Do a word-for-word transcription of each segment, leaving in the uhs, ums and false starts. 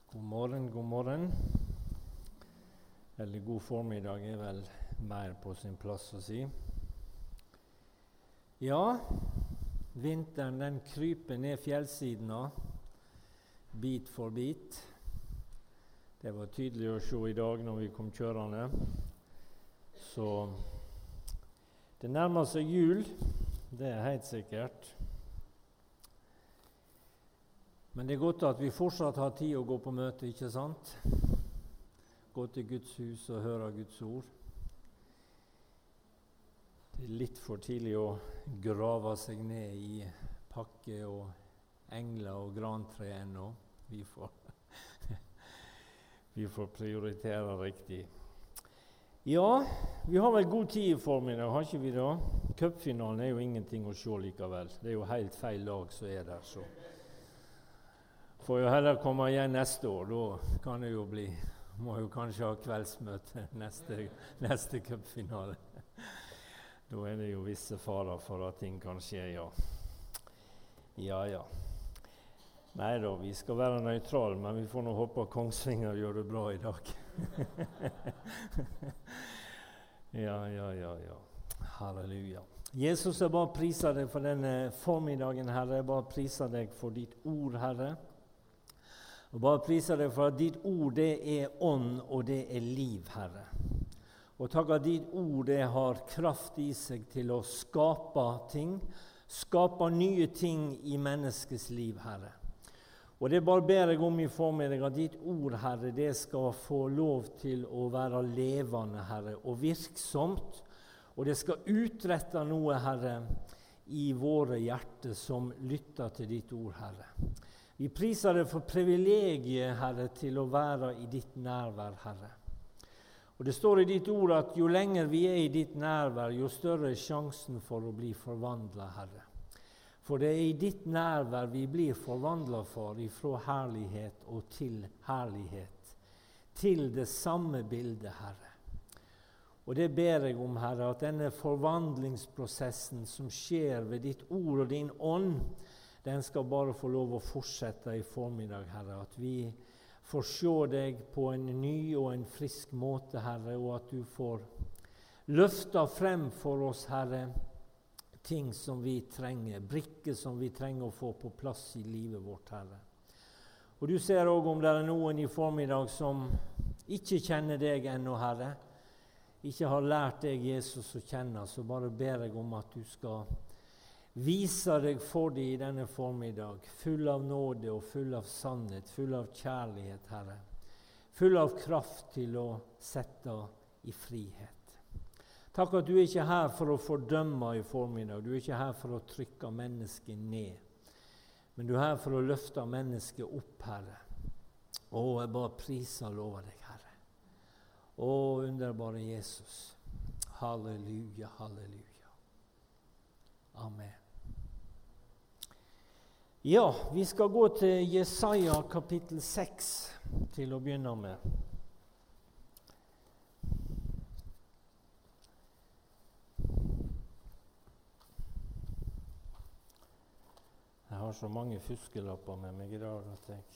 God morgen, god morgen. Eller god formiddag er vel mer på sin plass å si. Ja, vinteren den kryper ned fjellsidene, bit for bit. Det var tydelig å se i dag når vi kom kjørende. Så det nærmer seg jul, det er helt sikkert. Men det er godt at vi fortsatt har tid å gå på møte, ikke sant? Gå til Guds hus og høre Guds ord. Det er litt for tidlig å grave seg ned i pakke og engler og grantre ennå. Vi får, vi får prioritere riktig. Ja, vi har vel god tid i formiddag, har ikke vi da? Cupfinalen er jo ingenting å se likevel. Det er jo helt feil lag som er der, så... Får jo heller komme igjen neste år, da kan det jo bli, må jo kanskje ha kveldsmøte neste, neste cupfinale. Da er det jo visse farer for at ting kan skje, ja. Ja, ja. Nei da, vi skal være nøytrale, men vi får nå håpe at Kongsvinger gjør det bra i dag. Ja, ja, ja, ja. Halleluja. Jesus, jeg bare priser deg for denne formiddagen, Herre. Jeg bare priser deg for ditt ord, Herre. Og bare priser deg for at ditt ord det er ånd og det er liv, Herre. Og takk at ditt ord det har kraft i seg til å skape ting, skape nye ting i menneskets liv, Herre. Og det bare ber jeg om i formiddag at ditt ord, Herre, det skal få lov til å være levende, Herre, og virksomt. Og det skal utrette noe, Herre, i våre hjerter som lytter til ditt ord, Herre. Vi priser deg for privilegiet, Herre, til å være i ditt nærvær, Herre. Og det står i ditt ord at jo lenger vi er i ditt nærvær, jo større er sjansen for å bli forvandlet, Herre. For det er i ditt nærvær vi blir forvandlet for, ifra herlighet og til herlighet, til det samme bildet, Herre. Og det ber jeg om, Herre, at denne forvandlingsprosessen som skjer ved ditt ord og din ånd, den skal bare få lov å fortsette i formiddag, Herre. At vi får se deg på en ny og en frisk måte, Herre, og at du får løfte frem for oss, Herre, ting som vi trenger, brikker som vi trenger å få på plass i livet vårt, Herre. Og du ser også om det er noen i formiddag som ikke kjenner deg ennå, Herre, ikke har lært deg Jesus å kjenne, så bare ber jeg om at du skal viser deg for deg i denne formiddag, full av nåde og full av sannhet, full av kjærlighet, Herre. Full av kraft til å sette i frihet. Takk at du er ikke her for å fordømme i formiddag, du er ikke her for å trykke mennesket ned, men du er her for å løfte mennesket opp, Herre. Å, jeg bare priser og lover deg, Herre. Å, underbare Jesus. Halleluja, halleluja. Amen. Ja, vi skal gå til Jesaja kapittel seks til å begynne med. Jeg har så mange fuskelapper med meg i dag at jeg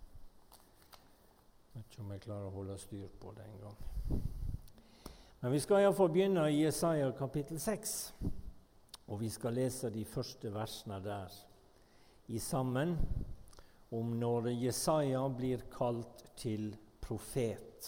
vet ikke om jeg klarer å holde styr på det en gang. Men vi skal i hvert fall begynne i Jesaja kapittel seks, og vi skal lese de første versene der i sammen om når Jesaja blir kalt til profet.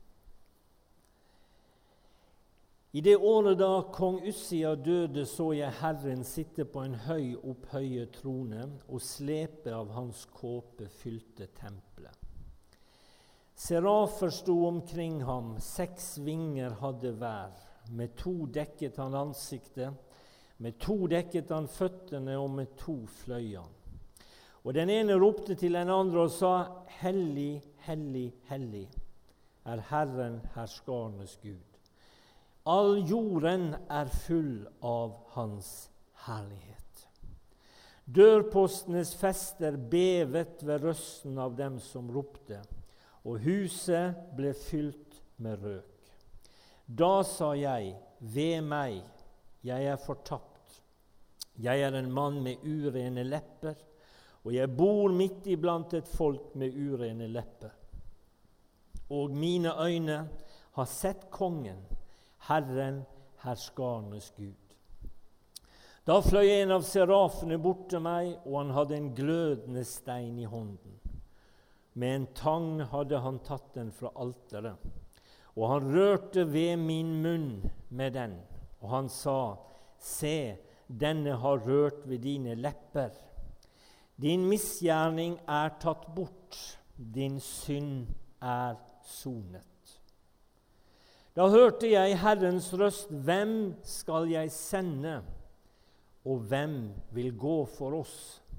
I det året da kong Ussia døde, så jeg Herren sitte på en høy opphøye trone, og slepe av hans kåpe fylte tempelet. Serafer sto omkring ham, seks vinger hadde hver, med to dekket han ansiktet, med to dekket han føttene, og med to fløy han. Og den ene ropte til den andre og sa, «Hellig, hellig, hellig er Herren herskernes Gud. All jorden er full av hans herlighet. Dørpostenes fester bevet ved røsten av dem som ropte, og huset ble fylt med røk. Da sa jeg, ved meg, jeg er fortapt. Jeg er en mann med urene lepper, og jeg bor midt iblant et folk med urene lepper. Og mine øyne har sett kongen, Herren, herskarenes Gud. Da fløy en av serafene bort til meg, og han hadde en glødende stein i hånden. Med en tang hadde han tatt den fra alteret, og han rørte ved min munn med den, og han sa, se, denne har rørt ved dine lepper. Din misgjerning er tatt bort, din synd er sonet. Da hørte jeg Herrens røst, hvem skal jeg sende, og hvem vil gå for oss?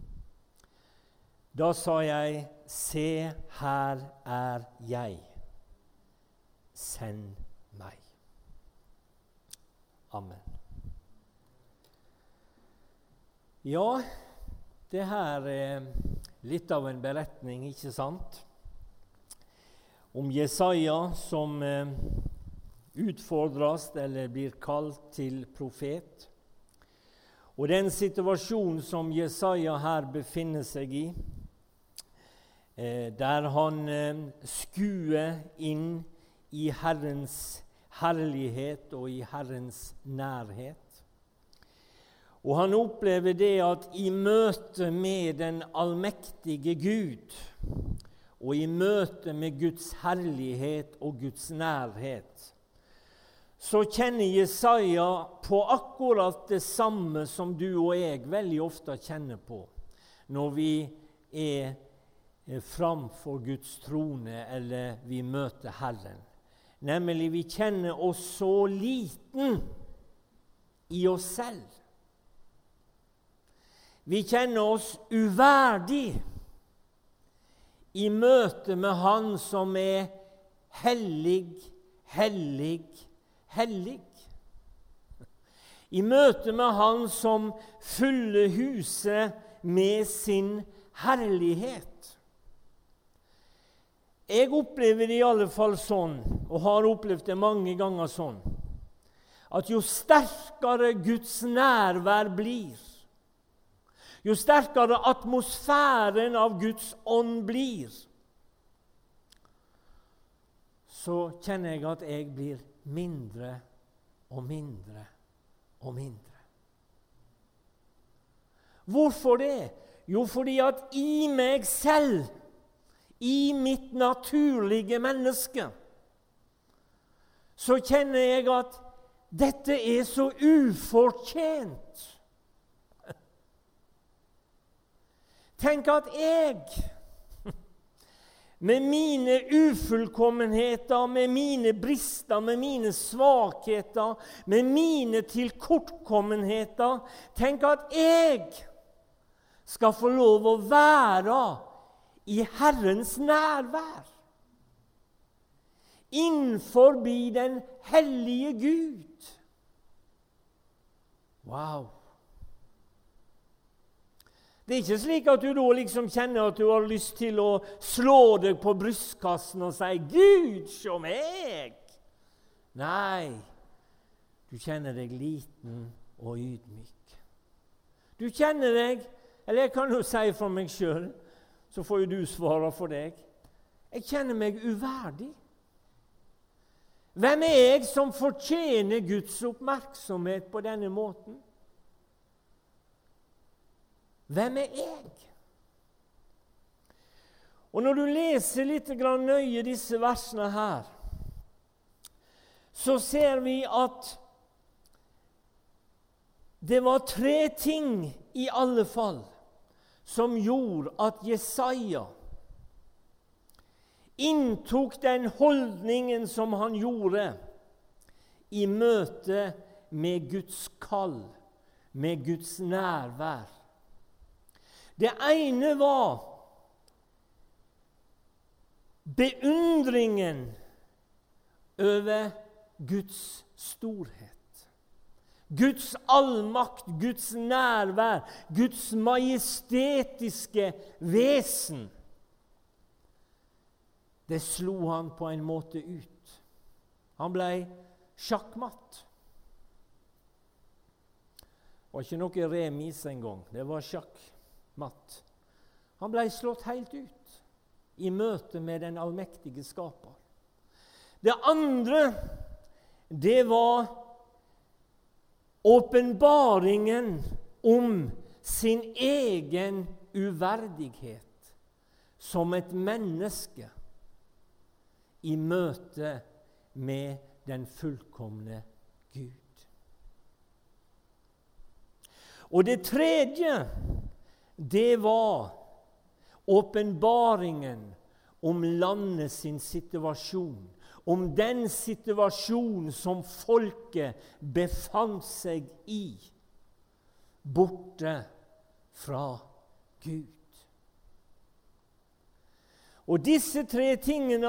Da sa jeg, se, her er jeg. Send meg. Amen. Ja, det her er litt av en beretning, ikke sant? Om Jesaja som eh, utfordres eller blir kalt til profet. Og den situasjonen som Jesaja her befinner seg i, eh, der han eh, skuer inn i Herrens herlighet og i Herrens nærhet. Og han opplever det at i møte med den allmektige Gud, og i møte med Guds herlighet og Guds nærhet, så kjenner Jesaja på akkurat det samme som du og jeg veldig ofte kjenner på når vi er framfor Guds trone eller vi møter Herren. Nemlig vi kjenner oss så liten i oss selv. Vi kjenner oss uverdig i møte med Han som er hellig, hellig, hellig. I møte med Han som fyller huset med sin herlighet. Jeg opplever det i alle fall sånn, og har opplevd det mange ganger sånn, at jo sterkere Guds nærvær blir, jo sterkere atmosfæren av Guds ånd blir, så kjenner jeg at jeg blir mindre og mindre og mindre. Hvorfor det? Jo, fordi at i meg selv, i mitt naturlige menneske, så kjenner jeg at dette er så ufortjent. Tenk at jeg, med mine ufullkommenheter, med mine brister, med mine svakheter, med mine tilkortkommenheter, tenk at jeg skal få lov å være i Herrens nærvær, innforbi den hellige Gud. Wow! Det er ikke slik at du da liksom kjenner at du har lyst til å slå deg på brystkassen og si, Gud, se meg! Nei, du kjenner deg liten og ydmyk. Du kjenner deg, eller jeg kan jo si for meg selv, så får jo du svare for deg. Jeg kjenner meg uverdig. Hvem er jeg som fortjener Guds oppmerksomhet på denne måten? Hvem er jeg? Og når du leser litt grann nøye disse versene her, så ser vi at det var tre ting i alle fall som gjorde at Jesaja inntok den holdningen som han gjorde i møte med Guds kall, med Guds nærvær. Det ene var beundringen over Guds storhet. Guds allmakt, Guds nærvær, Guds majestetiske vesen. Det slo han på en måte ut. Han ble sjakkmatt. Det var ikke noe remis en gang, det var sjakkmatt. Han ble slått helt ut i møte med den allmektige skaper. Det andre, det var åpenbaringen om sin egen uverdighet som et menneske i møte med den fullkomne Gud. Og det tredje, det var åpenbaringen om landet sin situasjon, om den situasjon som folket befant seg i, borte fra Gud. Og disse tre tingene,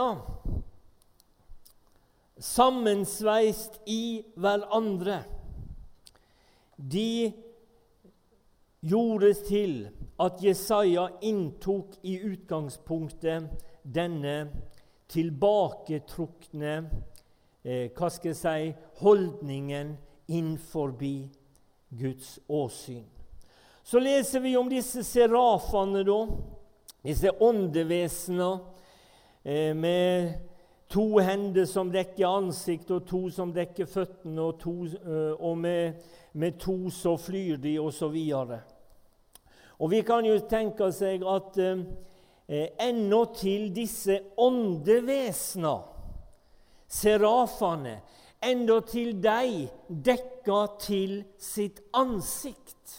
sammensveist i hverandre, de gjorde til at Jesaja inntok i utgangspunktet denne tilbaketrukne, eh, hva skal jeg si, holdningen innforbi Guds åsyn. Så leser vi om disse serafene da, disse åndevesener, eh, med to hender som dekker ansikt, og to som dekker føttene, og, to, eh, og med, med to så flyr de, og så videre. Og vi kan jo tenke seg at eh, ennå til disse åndevesener, serafene, enda til deg dekka til sitt ansikt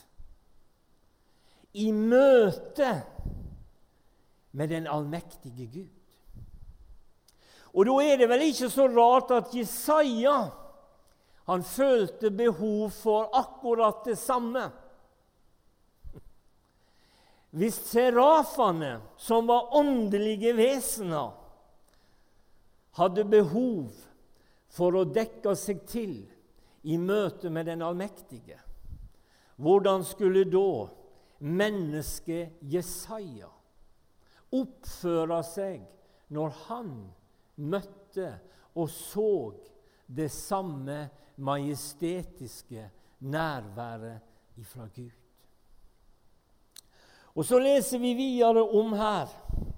i møte med den allmektige Gud. Og da er det vel ikke så rart at Jesaja, han følte behov for akkurat det samme. Hvis serafene, som var åndelige vesener, hadde behov for å dekke seg til i møte med den allmektige, hvordan skulle da mennesket Jesaja oppføre seg når han møtte og så det samme majestetiske nærværet ifra Gud? Og så leser vi videre om her.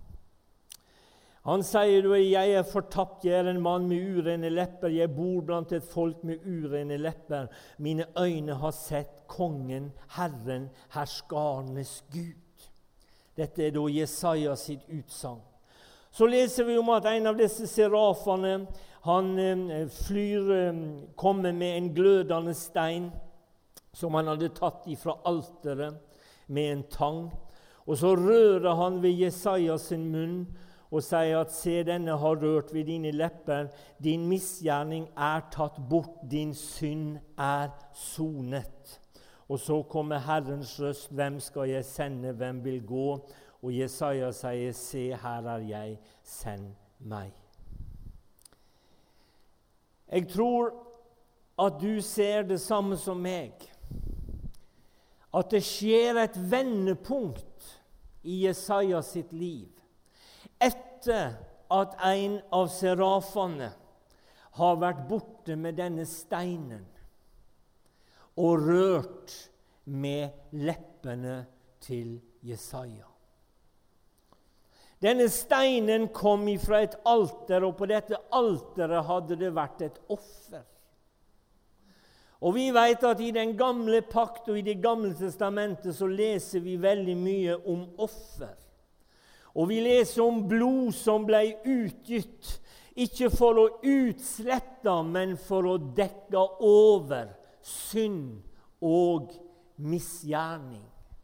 Han sier, jeg er fortapt, jeg er en mann med urene lepper, jeg bor blant et folk med urene lepper. Mine øyne har sett kongen, Herren, herskarnes Gud. Dette er da Jesaja sitt utsagn. Så leser vi om at en av disse serafene, han flyr, kommer med en glødende stein, som han hadde tatt ifra alteret med en tang. Og så rører han ved Jesaja sin munn og sier at se, denne har rørt ved dine lepper, din misgjerning er tatt bort, din synd er sonet. Og så kommer Herrens røst, hvem skal jeg sende, hvem vil gå? Og Jesaja sier, se, her er jeg, send meg. Jeg tror at du ser det samme som meg, at det skjer et vendepunkt i Jesaja sitt liv, etter at en av serafene har vært borte med denne steinen og rørt med leppene til Jesaja. Denne steinen kom ifra et alter, og på dette alteret hadde det vært et offer. Og vi vet at i den gamle pakt og i det gamle testamentet så leser vi veldig mye om offer. Og vi leser om blod som ble utgitt, ikke for å utslette, men for å dekke over synd og misgjerning.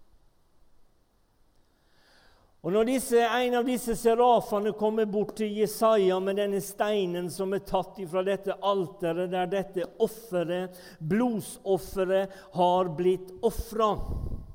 Og når disse, en av disse serafene kommer bort til Jesaja med denne steinen som er tatt fra dette alteret, der dette offeret, blodsofferet, har blitt offret,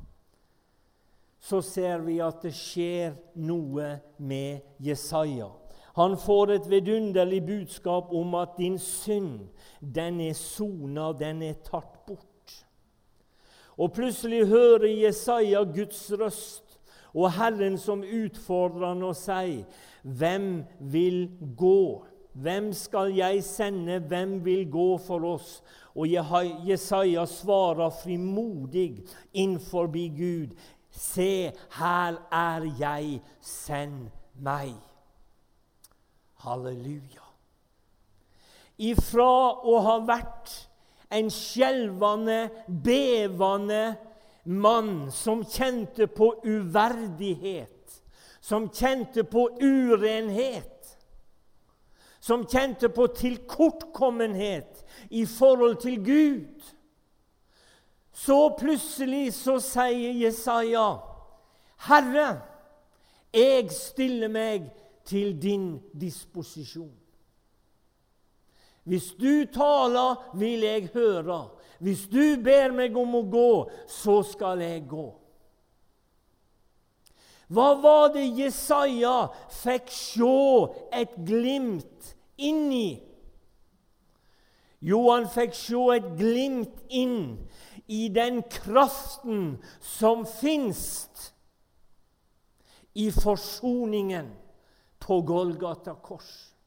så ser vi at det skjer noe med Jesaja. Han får et vidunderlig budskap om at din synd, den er sonet, den er tatt bort. Og plutselig hører Jesaja Guds røst, og Herren som utfordrer han og sier, hvem vil gå? Hvem skal jeg sende? Hvem vil gå for oss? Og Jesaja svarer frimodig innforbi Gud, Se, her er jeg, send meg. Halleluja. Ifra å ha vært en skjelvende, bevende mann som kjente på uverdighet, som kjente på urenhet, som kjente på tilkortkommenhet i forhold til Gud, så plutselig så sier Jesaja, Herre, jeg stiller meg til din disposisjon. Hvis du taler, vil jeg høre. Hvis du ber meg om å gå, så skal jeg gå. Hva var det Jesaja fikk se et glimt inn i? Jo, han fikk se et glimt inn i den kraften som finnes i forsoningen på Golgata kors.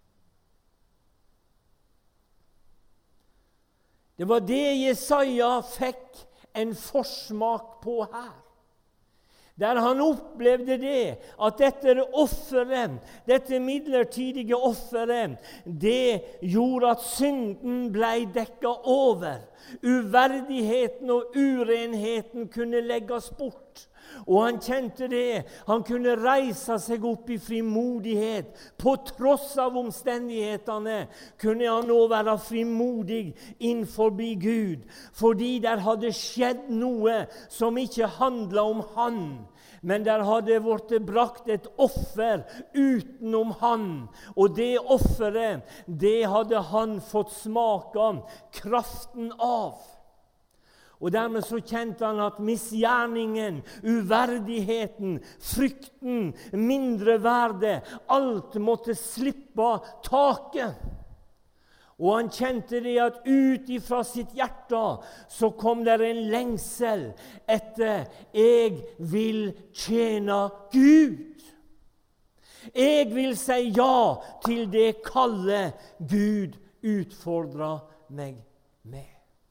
Det var det Jesaja fikk en forsmak på her. Der han opplevde det, at dette offeret, dette midlertidige offeret, det gjorde at synden ble dekket over. Uverdigheten og urenheten kunne legges bort. Og han kjente det. Han kunne reise seg opp i frimodighet. På tross av omstendighetene kunne han nå være frimodig innenfor Gud. Fordi der hadde skjedd noe som ikke handlet om han. Men der hadde vært brakt et offer utenom han. Og det offeret, det hadde han fått smake kraften av. Og dermed så kjente han at misgjerningen, uverdigheten, frykten, mindreverde, alt måtte slippe taket. Og han kjente det at ut ifra sitt hjerte så kom der en lengsel etter «Jeg vil tjene Gud». Jeg vil si ja til det kallet Gud utfordrer meg med.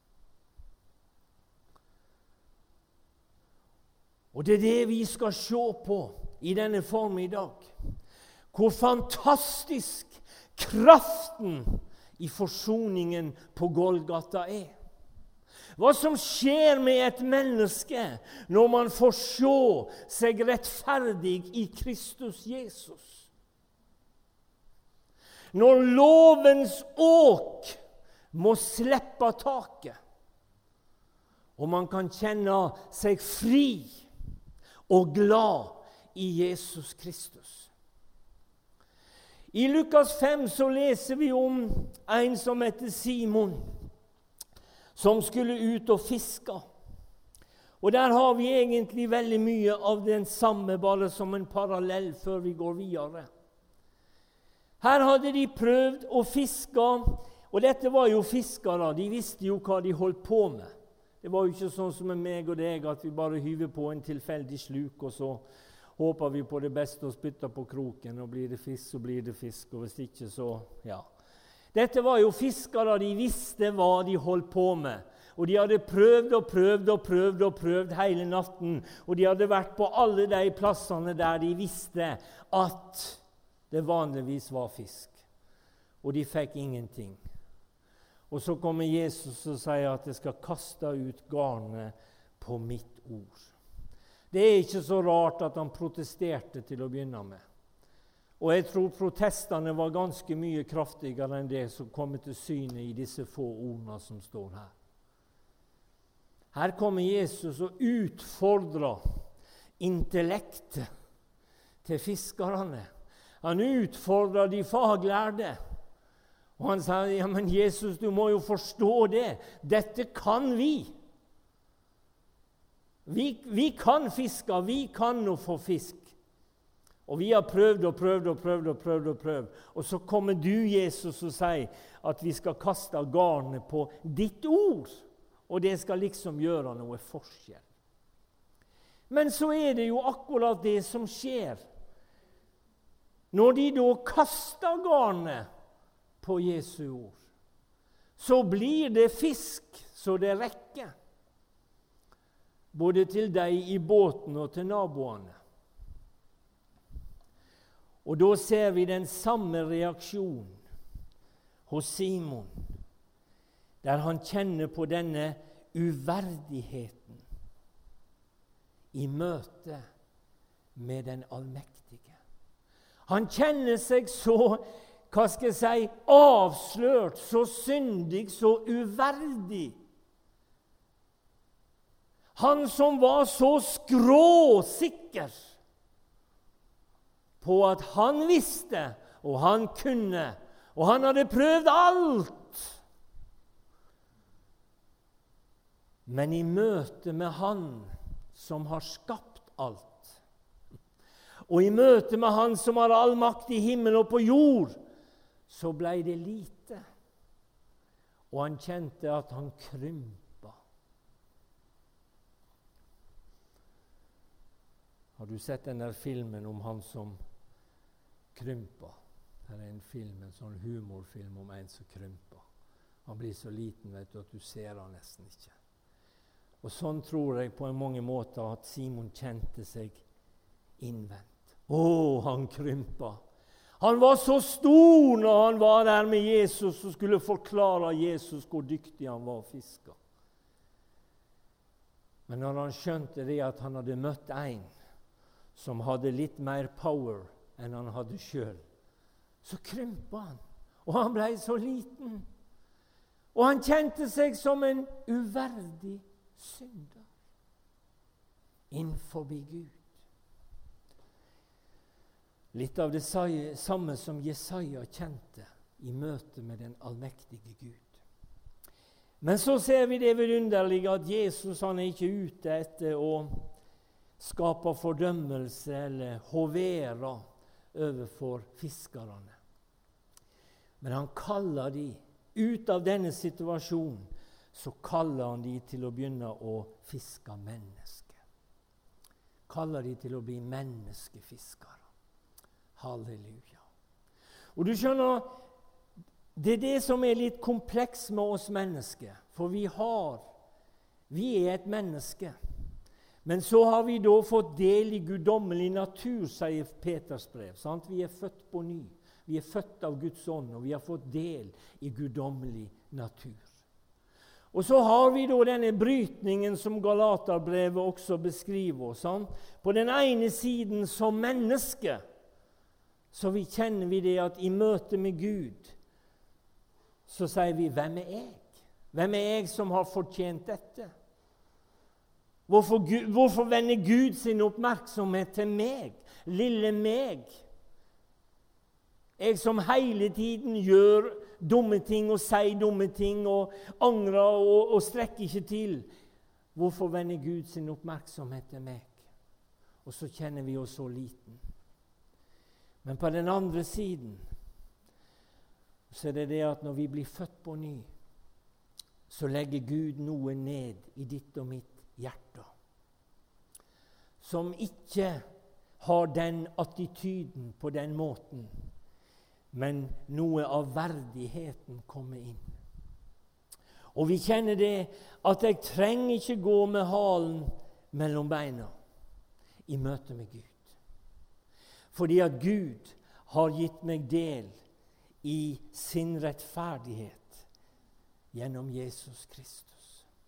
Og det er det vi skal se på i denne formiddag. Hvor fantastisk kraften i forsoningen på Golgata er. Hva som skjer med et menneske når man får se seg rettferdig i Kristus Jesus. Når lovens åk må slippe taket, og man kan kjenne seg fri og glad i Jesus Kristus. I Lukas fem så leser vi om en som heter Simon, som skulle ut og fiske. Og der har vi egentlig veldig mye av den samme, bare som en parallell før vi går videre. Her hadde de prøvd å fiske, og dette var jo fiskere, de visste jo hva de holdt på med. Det var jo ikke sånn som med meg og deg, at vi bare hyver på en tilfeldig sluk, og så håper vi på det beste og spytter på kroken, og blir det fisk, så blir det fisk, og hvis ikke, så ja. Dette var jo fiskere, de visste hva de holdt på med, og de hadde prøvd og prøvd og prøvd og prøvd hele natten, og de hadde vært på alle de plassene der de visste at det vanligvis var fisk, og de fikk ingenting. Og så kommer Jesus og sier at jeg skal kaste ut garnet på mitt ord. Det er ikke så rart at han protesterte til å begynne med. Og jeg tror protestene var ganske mye kraftigere enn det som kommer til syne i disse få ordene som står her. Her kommer Jesus og utfordrer intellektet til fiskerne. Han utfordrer de faglærde. Og han sa, ja, men Jesus, du må jo forstå det. Dette kan vi. Vi, vi kan fiske, vi kan nå få fisk. Og vi har prøvd og prøvd og prøvd og prøvd og prøvd. Og så kommer du, Jesus, og sier at vi skal kaste garnet på ditt ord. Og det skal liksom gjøre noe forskjell. Men så er det jo akkurat det som skjer. Når de da kaster garnet på Jesu ord, så blir det fisk så det rekker. både til deg i båten og til naboene. Og da ser vi den samme reaksjonen hos Simon, der han kjenner på denne uverdigheten i møte med den allmektige. Han kjenner seg så, hva skal jeg si, avslørt, så syndig, så uverdig. Han som var så skråsikker på at han visste, og han kunne, og han hadde prøvd alt. Men i møte med han som har skapt alt, og i møte med han som har all makt i himmel og på jord, så ble det lite. Og han kjente at han krympa. Har du sett den der filmen om han som krympa? Det er en film, en sånn humorfilm om en som krympa. Han blir så liten, vet du, at du ser han nesten ikke. Og sånn tror jeg på en mange måter at Simon kjente seg innvendt. Å, han krympa. Han var så stor når han var der med Jesus og skulle forklare Jesus hvor dyktig han var å fiske. Men når han skjønte det at han hadde møtt en som hadde litt mer power enn han hadde selv, så krympa han, og han ble så liten. Og han kjente seg som en uverdig synder innenfor Gud. Litt av det samme som Jesaja kjente i møte med den allmektige Gud. Men så ser vi det vidunderlige at Jesus han er ikke ute etter å skape fordømmelse eller hovere overfor fiskerne. Men han kaller de ut av denne situasjonen, så kaller han de til å begynne å fiske mennesker. Kaller de til å bli menneskefiskere. Halleluja. Og du skjønner, det er det som er litt kompleks med oss mennesker. For vi har, vi er et menneske. Men så har vi da fått del i guddommelig natur, sier Peters brev. Sant? Vi er født på ny. Vi er født av Guds ånd, og vi har fått del i guddommelig natur. Og så har vi da denne brytningen som Galaterbrevet også beskriver. Sant? På den ene siden som menneske, så vi kjenner vi det at i møte med Gud, så sier vi, hvem er jeg? Hvem er jeg som har fortjent dette? Hvorfor, hvorfor vender Gud sin oppmerksomhet til meg? Lille meg? Jeg som hele tiden gjør dumme ting og sier dumme ting og angrer og, og strekker ikke til. Hvorfor vender Gud sin oppmerksomhet til meg? Og så kjenner vi oss så liten. Men på den andre siden så er det det at når vi blir født på ny, så legger Gud noe ned i ditt og mitt hjerte, som ikke har den attityden på den måten, men noe av verdigheten kommer inn. Og vi kjenner det at jeg trenger ikke gå med halen mellom beina i møte med Gud. Fordi at Gud har gitt meg del i sin rettferdighet gjennom Jesus Kristus.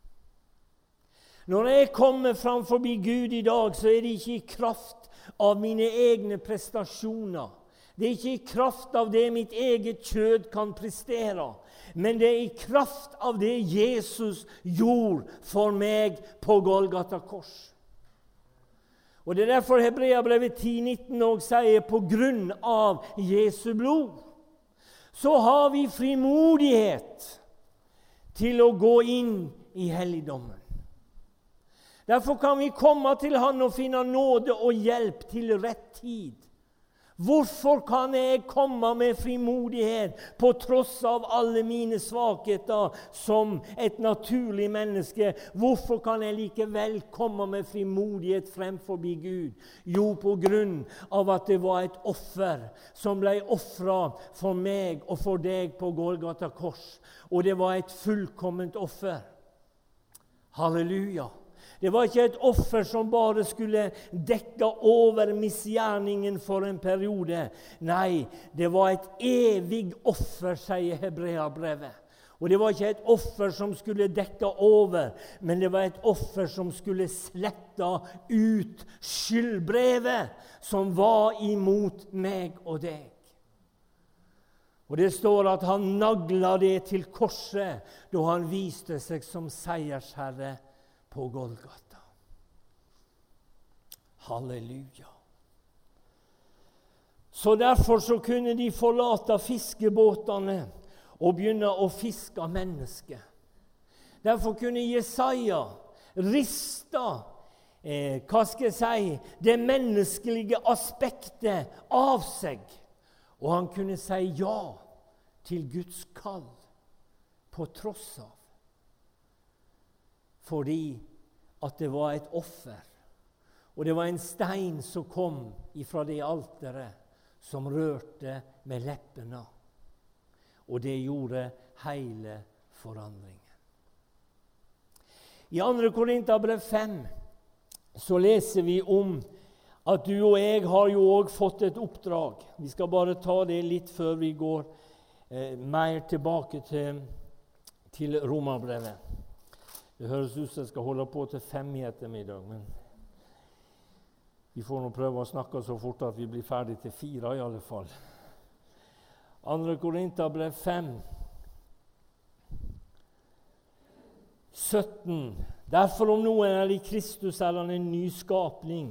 Når jeg kommer fram forbi Gud i dag, så er det ikke i kraft av mine egne prestasjoner. Det er ikke i kraft av det mitt eget kjød kan prestere, men det er i kraft av det Jesus gjorde for meg på Golgata kors. Og det er derfor Hebreabrevet ti nitten også sier, på grunn av Jesu blod, så har vi frimodighet til å gå inn i helligdommen. Derfor kan vi komme til Han og finne nåde og hjelp til rett tid. Hvorfor kan jeg komme med frimodighet på tross av alle mine svakheter som et naturlig menneske? Hvorfor kan jeg likevel komme med frimodighet fremfor Gud? Jo, på grunn av at det var et offer som ble offret for meg og for deg på Golgata kors. Og det var et fullkomment offer. Halleluja! Det var ikke et offer som bare skulle dekke over misgjerningen for en periode. Nei, det var et evig offer, sier Hebreabrevet. Og det var ikke et offer som skulle dekke over, men det var et offer som skulle slette ut skyldbrevet som var imot meg og deg. Og det står at han nagla det til korset da han viste seg som seiersherre på Golgata. Halleluja. Så derfor så kunne de forlate fiskebåtene og begynne å fiske mennesker. Derfor kunne Jesaja riste, eh, hva skal jeg si, det menneskelige aspektet av seg. Og han kunne si ja til Guds kall på tross av. Fordi at det var et offer. Og det var en stein som kom ifra det alteret som rørte med leppene. Og det gjorde hele forandringen. I andre Korinterbrev fem så leser vi om at du og jeg har jo også fått et oppdrag. Vi skal bare ta det litt før vi går eh, mer tilbake til, til Romerbrevet. Det høres ut som jeg skal holde på til fem i ettermiddag, men vi får nå prøve å snakke så fort at vi blir ferdig til fire i alle fall. Andre Korinterbrev fem, sytten. Derfor om noen er i Kristus, er han en ny skapning.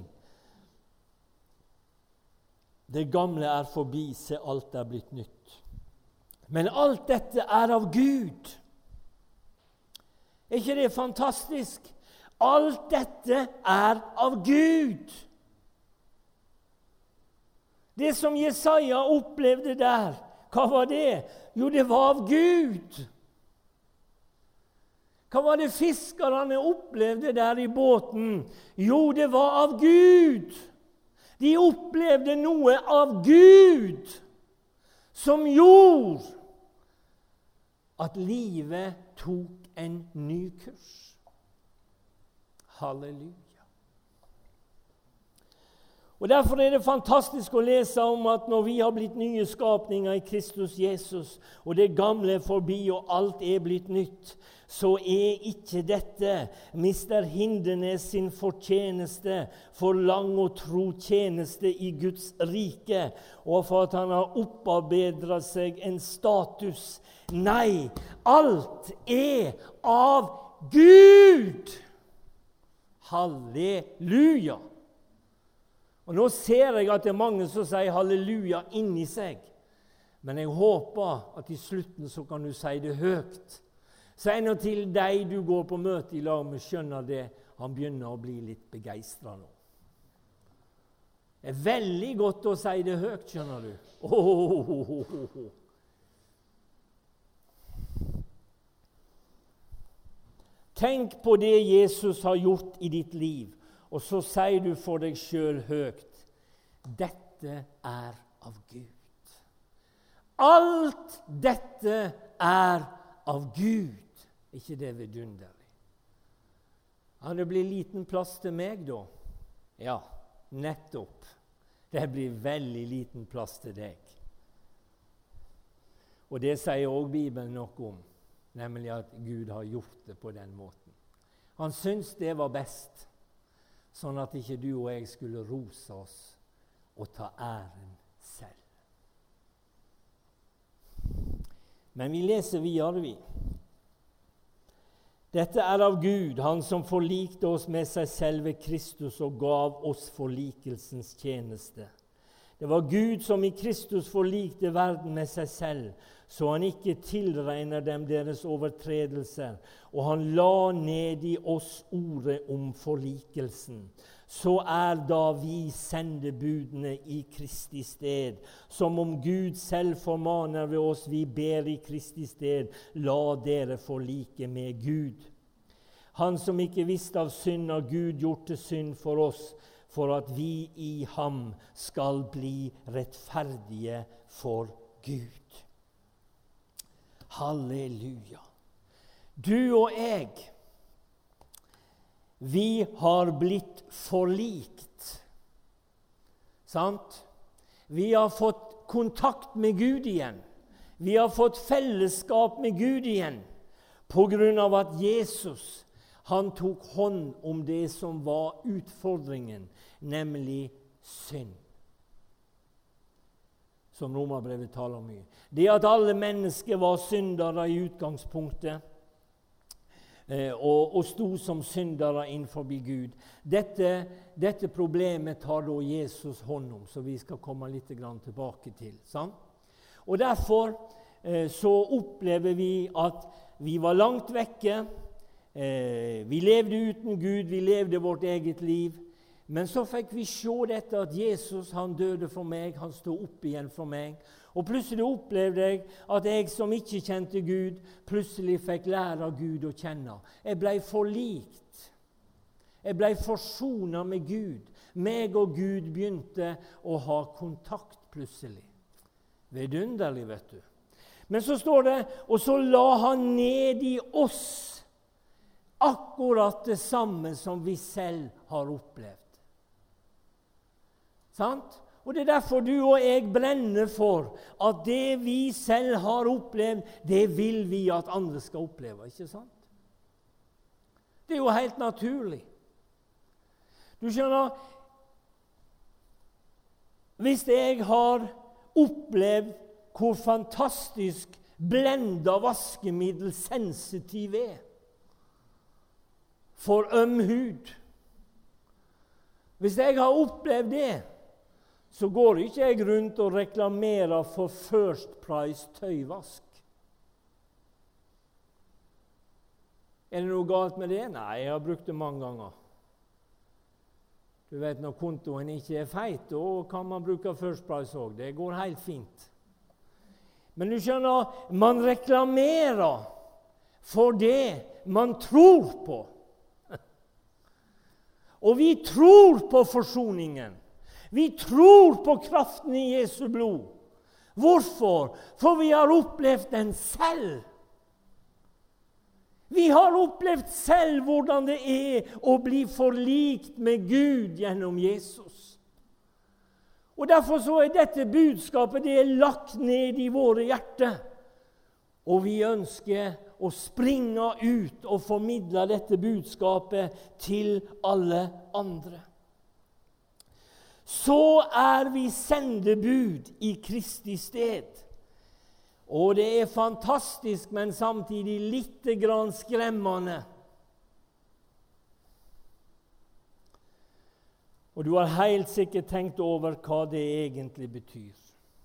Det gamle er forbi, se alt er blitt nytt. Men alt dette er av Gud. Er ikke det fantastisk? Alt dette er av Gud. Det som Jesaja opplevde der, hva var det? Jo, det var av Gud. Hva var det fiskerne opplevde der i båten? Jo, det var av Gud. De opplevde noe av Gud som gjorde at livet tok en ny kurs. Halleluja. Og derfor er det fantastisk å lese om at når vi har blitt nye skapninger i Kristus Jesus, og det gamle er forbi og alt er blitt nytt, så er ikke dette mister Hindenes sin fortjeneste for lang og tro tjeneste i Guds rike, og for at han har opparbeidet seg en status. Nei, alt er av Gud! Halleluja! Og nå ser jeg at det er mange som sier halleluja inni seg. Men jeg håper at i slutten så kan du si det høyt. Si nå til deg du går på møte i lag med, skjønner det, han begynner å bli litt begeistret nå. Det er veldig godt å si det høyt, skjønner du. Oh, oh, oh, oh, oh. Tenk på det Jesus har gjort i ditt liv. Og så sier du for deg selv høyt, dette er av Gud. Alt dette er av Gud. Ikke det vidunderlig? Ja, det blir liten plass til meg da. Ja, nettopp. Det blir veldig liten plass til deg. Og det sier også Bibelen noe om, nemlig at Gud har gjort det på den måten. Han syntes det var best. Sånn at ikke du og jeg skulle rose oss og ta æren selv. Men vi leser videre, vi. Dette er av Gud, han som forlikte oss med seg selv ved Kristus og gav oss forlikelsens tjeneste. Det var Gud som i Kristus forlikte verden med seg selv, så han ikke tilregner dem deres overtredelser, og han la ned i oss ordet om forlikelsen. Så er da vi sendebudene i Kristi sted, som om Gud selv formaner ved oss, vi ber i Kristi sted, la dere forlike med Gud. Han som ikke visste av synd, har Gud gjort til synd for oss, for at vi i ham skal bli rettferdige for Gud. Halleluja. Du og jeg, vi har blitt forlikt. Sant? Vi har fått kontakt med Gud igjen. Vi har fått fellesskap med Gud igjen på grunn av at Jesus, han tok hånd om det som var utfordringen, nemlig synd. Som Romerbrevet taler om mye. Det at alle mennesker var syndere i utgangspunktet, eh, og, og sto som syndere innenfor Gud. Dette, dette problemet tar da Jesus hånd om, så vi skal komme litt grann tilbake til. Sant? Og derfor eh, så opplever vi at vi var langt vekke, eh, vi levde uten Gud, vi levde vårt eget liv. Men så fikk vi se dette at Jesus, han døde for meg, han stod opp igjen for meg. Og plutselig opplevde jeg at jeg som ikke kjente Gud, plutselig fikk lære Gud å kjenne. Jeg ble forlikt. Jeg ble forsonet med Gud. Meg og Gud begynte å ha kontakt plutselig. Vidunderlig, vet du. Men så står det, og så la han ned i oss akkurat det samme som vi selv har opplevd. Sant? Og det er derfor du og jeg brenner for at det vi selv har opplevd, det vil vi at andre skal oppleve, ikke sant? Det er jo helt naturlig. Du skjønner, hvis jeg har opplevd hvor fantastisk blenda vaskemiddel sensitiv er for øm hud, hvis jeg har opplevd det, så går ikke jeg rundt og reklamerer for First Price tøyvask. Er det noe galt med det? Nei, jeg har brukt det mange ganger. Du vet, når kontoen ikke er feit, da kan man bruke First Price også. Det går helt fint. Men du skjønner, man reklamerer for det man tror på. Og vi tror på forsoningen. Vi tror på kraften i Jesu blod. Hvorfor? For vi har opplevd den selv. Vi har opplevd selv hvordan det er å bli forlikt med Gud gjennom Jesus. Og derfor så er dette budskapet, det er lagt ned i våre hjerter. Og vi ønsker å springe ut og formidle dette budskapet til alle andre. Så er vi sendebud i Kristi sted. Og det er fantastisk, men samtidig litt grann skremmende. Og du har helt sikkert tenkt over hva det egentlig betyr.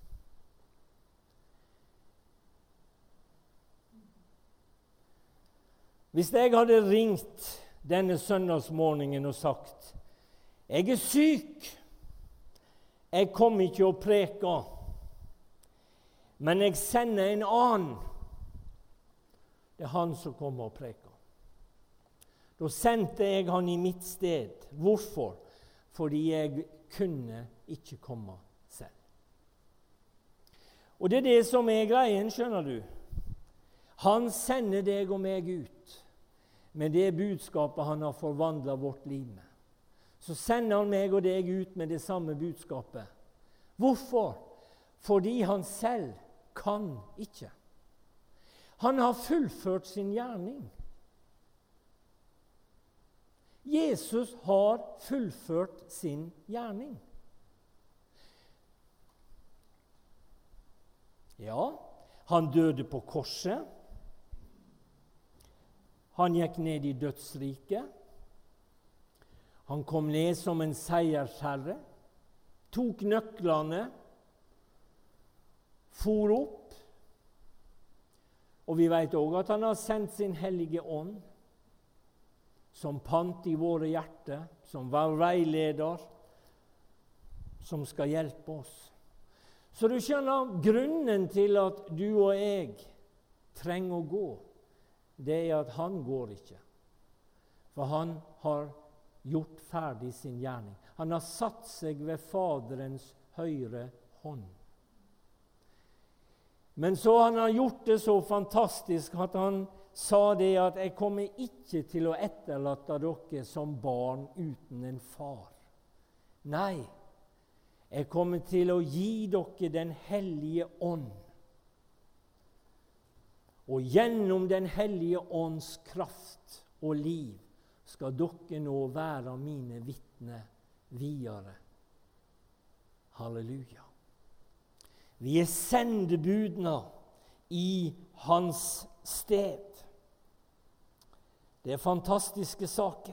Hvis jeg hadde ringt denne søndagsmorgenen og sagt, jeg er syk, jeg kommer ikke å preke, men jeg sender en annen. Det er han som kommer å preke. Da sendte jeg han i mitt sted. Hvorfor? Fordi jeg kunne ikke komme selv. Og det er det som er greien, skjønner du. Han sender deg og meg ut med det budskapet han har forvandlet vårt liv med. Så sender han meg og deg ut med det samme budskapet. Hvorfor? Fordi han selv kan ikke. Han har fullført sin gjerning. Jesus har fullført sin gjerning. Ja, han døde på korset. Han gikk ned i dødsriket. Han kom ned som en seiersherre, tok nøklene, for opp. Og vi vet også at han har sendt sin hellige ånd, som pant i våre hjerter, som var veileder, som skal hjelpe oss. Så du skjønner, grunnen til at du og jeg trenger å gå, det er at han går ikke. For han har gjort ferdig sin gjerning. Han har satt seg ved Faderens høyre hånd. Men så han har gjort det så fantastisk at han sa det at jeg kommer ikke til å etterlate dere som barn uten en far. Nei, jeg kommer til å gi dere den hellige ånd. Og gjennom den hellige ånds kraft og liv skal dere nå være mine vitner videre. Halleluja. Vi er sendebudene i hans sted. Det er fantastiske saker.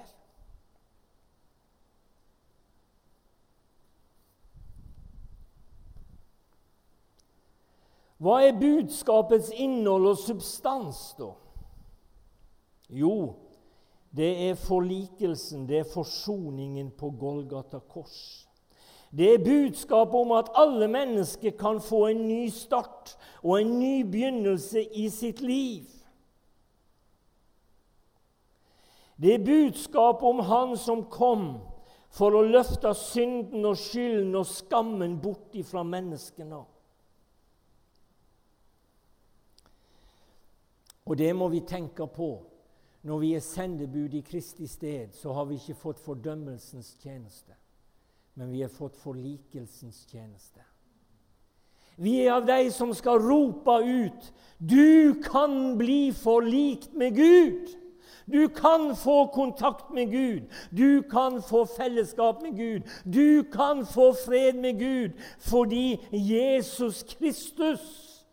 Hva er budskapets innhold og substans da? Jo, det er forlikelsen, det er forsoningen på Golgata kors. Det er budskap om at alle mennesker kan få en ny start og en ny begynnelse i sitt liv. Det er budskap om han som kom for å løfte synden og skylden og skammen bort ifra menneskene. Og det må vi tenke på. Når vi er sendebud i Kristi sted, så har vi ikke fått fordømmelsens tjeneste, men vi har fått forlikelsens tjeneste. Vi er av de som skal rope ut, du kan bli forlikt med Gud. Du kan få kontakt med Gud. Du kan få fellesskap med Gud. Du kan få fred med Gud, fordi Jesus Kristus,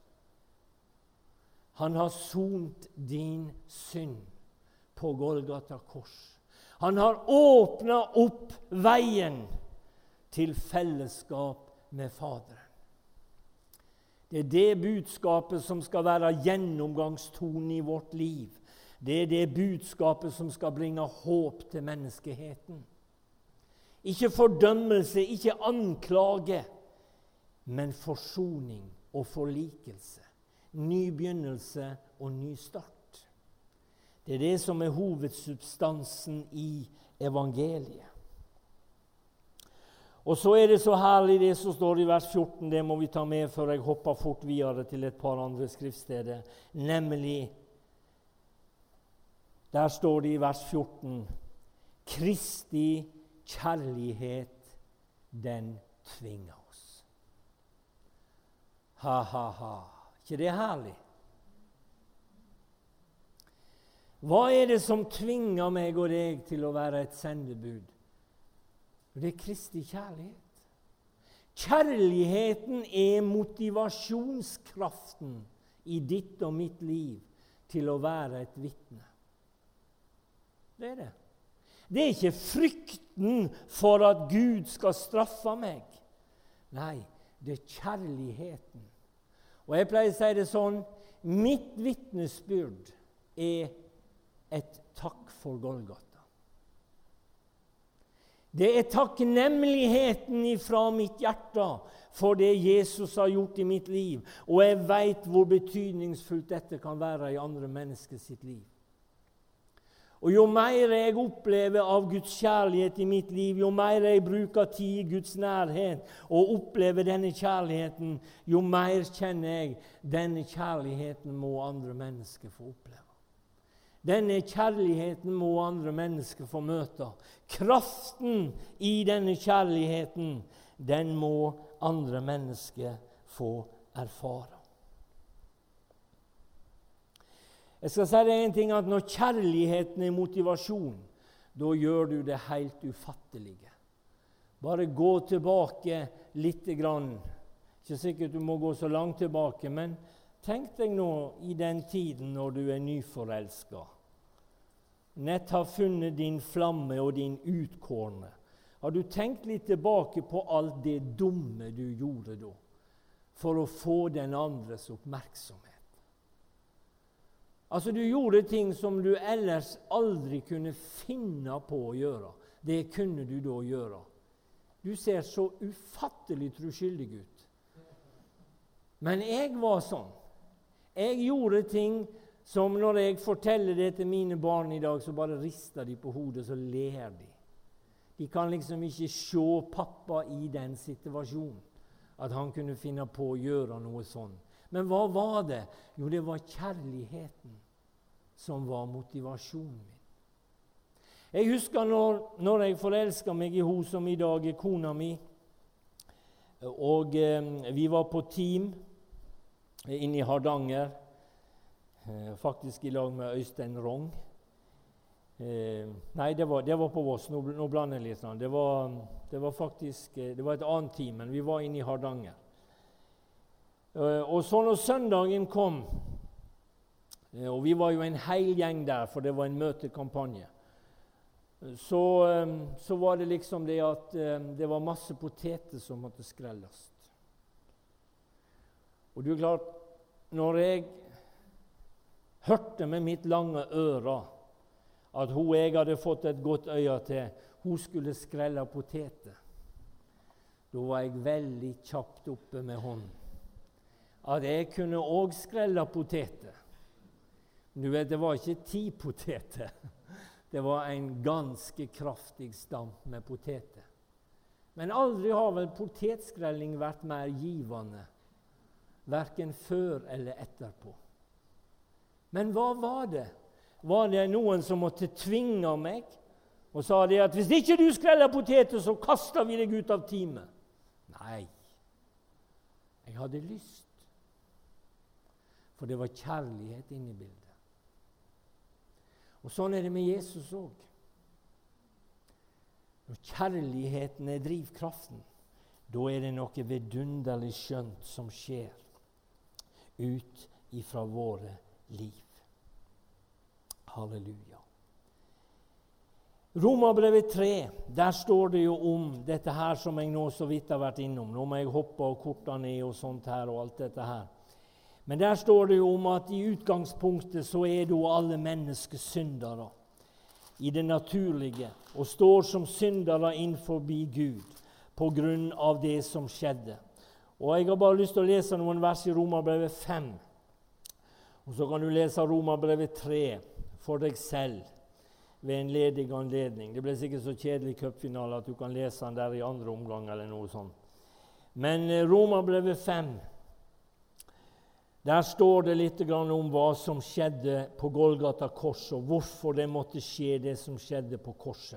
han har sont din synd på Golgata kors. Han har åpnet opp veien til fellesskap med Faderen. Det er det budskapet som skal være gjennomgangstonen i vårt liv. Det er det budskapet som skal bringe håp til menneskeheten. Ikke fordømmelse, ikke anklage, men forsoning og forlikelse. Ny begynnelse og ny start. Det er det som er hovedsubstansen i evangeliet. Og så er det så herlig det som står i vers fjorten, det må vi ta med før jeg hopper fort videre til et par andre skriftsteder. Nemlig, der står det i vers fjorten, Kristi kjærlighet, den tvinger oss. Ha, ha, ha. Ikke det herlig? Hva er det som tvinger meg og deg til å være et sendebud? Det er Kristi kjærlighet. Kjærligheten er motivasjonskraften i ditt og mitt liv til å være et vitne. Det er det. Det er ikke frykten for at Gud skal straffe meg. Nei, det er kjærligheten. Og jeg pleier å si det sånn, mitt vitnesbyrd er et takk for Golgata. Det er takknemligheten ifra mitt hjerte for det Jesus har gjort i mitt liv, og jeg vet hvor betydningsfullt dette kan være i andre mennesker sitt liv. Og jo mer jeg opplever av Guds kjærlighet i mitt liv, jo mer jeg bruker tid i Guds nærhet og opplever denne kjærligheten, jo mer kjenner jeg denne kjærligheten må andre mennesker få oppleve. Denne kjærligheten må andre mennesker få møte. Kraften i denne kjærligheten, den må andre mennesker få erfare. Jeg skal si deg en ting, at når kjærligheten er motivasjon, da gjør du det helt ufattelige. Bare gå tilbake litt grann. Ikke sikkert du må gå så langt tilbake, men tenk deg nå i den tiden når du er nyforelsket. Nett har funnet din flamme og din utkårne. Har du tenkt litt tilbake på alt det dumme du gjorde da, for å få den andres oppmerksomhet? Altså, du gjorde ting som du ellers aldri kunne finne på å gjøre. Det kunne du da gjøre. Du ser så ufattelig troskyldig ut. Men jeg var sånn. Jeg gjorde ting som når jeg forteller det til mine barn i dag, så bare rister de på hodet, så ler de. De kan liksom ikke se pappa i den situasjonen, at han kunne finne på å gjøre noe sånn. Men hva var det? Jo, det var kjærligheten. som var motivasjonen min. Jeg husker når, når jeg forelsket meg i hun som i dag er kona mi, og eh, vi var på team inne i Hardanger, eh, faktisk i lag med Øystein Rong. Eh, nei, det var, det var på Voss, nå, nå blander jeg litt. Det var, det var faktisk det var et annet team, men vi var inne i Hardanger. Eh, og så når søndagen kom, eh, og vi var jo en hel gjeng der, for det var en møtekampanje, Så, så var det liksom det at det var masse poteter som måtte skrelles. Og du er klart, når jeg hørte med mitt lange øre at hun jeg hadde fått et godt øye til, hun skulle skrelle poteter, da var jeg veldig kjapt oppe med hånden. At jeg kunne også skrelle poteter. Du vet, det var ikke ti poteter. Det var en ganske kraftig stamp med poteter. Men aldri har vel potetskrelling vært mer givende, hverken før eller etterpå. Men hva var det? Var det noen som måtte tvinge meg og sa det at hvis ikke du skreller poteter, så kaster vi deg ut av teamet? Nei, jeg hadde lyst. For det var kjærlighet inne i bildet. Og sånn er det med Jesus også. Når kjærligheten er drivkraften, da er det noe vidunderlig skjønt som skjer ut ifra våre liv. Halleluja. Romerbrevet tre, der står det jo om dette her som jeg nå så vidt har vært innom. Nå må jeg hoppe og korte ned og sånt her og alt dette her. Men der står det jo om at i utgangspunktet så er jo alle mennesker syndere i det naturlige, og står som syndere innenfor Gud på grunn av det som skjedde. Og jeg har bare lyst til å lese noen vers i Romerbrevet fem, og så kan du lese Romerbrevet tre for deg selv ved en ledig anledning. Det ble sikkert så kjedelig cupfinale at du kan lese den der i andre omgang eller noe sånt. Men Romerbrevet fem, der står det litt om hva som skjedde på Golgata kors, og hvorfor det måtte skje det som skjedde på korset.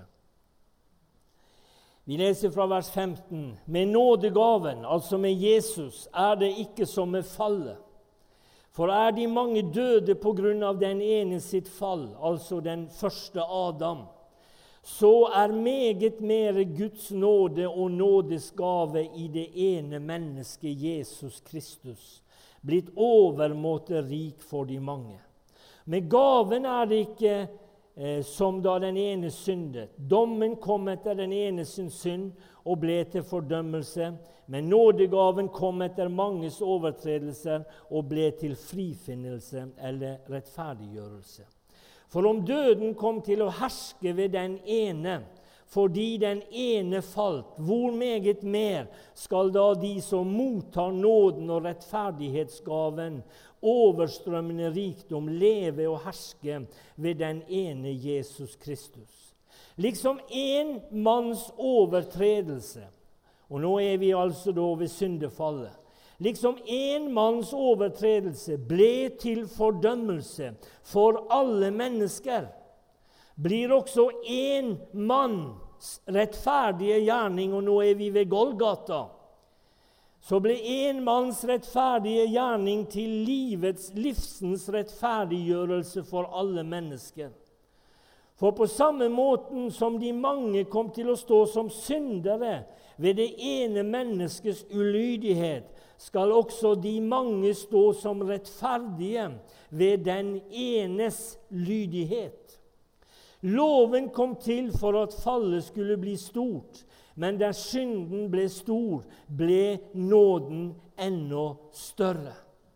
Vi leser fra vers femten. Med nådegaven, altså med Jesus, er det ikke som med fallet. For er de mange døde på grunn av den ene sitt fall, altså den første Adam, så er meget mere Guds nåde og nådesgave i det ene mennesket Jesus Kristus, blitt overmåte rik for de mange. Med gaven er det ikke eh, som da den ene syndet. Dommen kom etter den ene sin synd og ble til fordømmelse, men nådegaven kom etter manges overtredelser og ble til frifinnelse eller rettferdiggjørelse. For om døden kom til å herske ved den ene, fordi den ene falt, hvor meget mer skal da de som mottar nåden og rettferdighetsgaven, overstrømmende rikdom, leve og herske ved den ene Jesus Kristus. Liksom en manns overtredelse, og nå er vi altså da ved syndefallet, liksom en manns overtredelse ble til fordømmelse for alle mennesker, blir også en manns rettferdige gjerning, og nå er vi ved Golgata, så ble en manns rettferdige gjerning til livets, livsens rettferdiggjørelse for alle mennesker. For på samme måten som de mange kom til å stå som syndere ved det ene menneskets ulydighet, skal også de mange stå som rettferdige ved den enes lydighet. Loven kom til for at fallet skulle bli stort, men der synden ble stor, ble nåden enda større.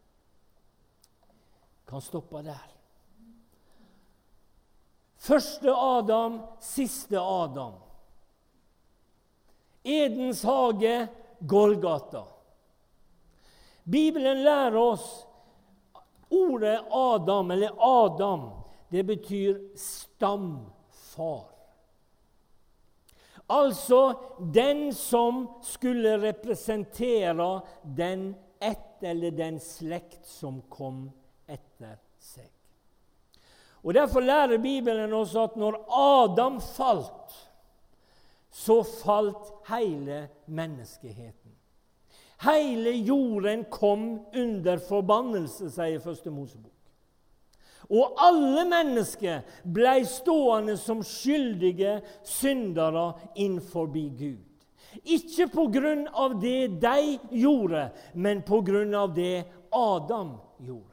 Kan stoppe der. Første Adam, siste Adam. Edens hage, Golgata. Bibelen lærer oss ordet Adam, eller Adam, det betyr stamfar. Altså den som skulle representere den ett eller den slekt som kom etter seg. Og derfor lærer Bibelen oss at når Adam falt, så falt hele menneskeheten. Hele jorden kom under forbannelse, sier første Mosebok. Og alle mennesker ble stående som skyldige syndere innenfor Gud. Ikke på grunn av det de gjorde, men på grunn av det Adam gjorde.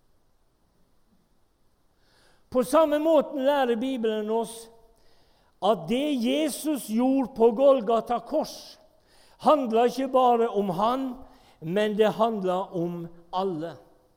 På samme måte lærer Bibelen oss at det Jesus gjorde på Golgata kors, handler ikke bare om han, men det handler om alle.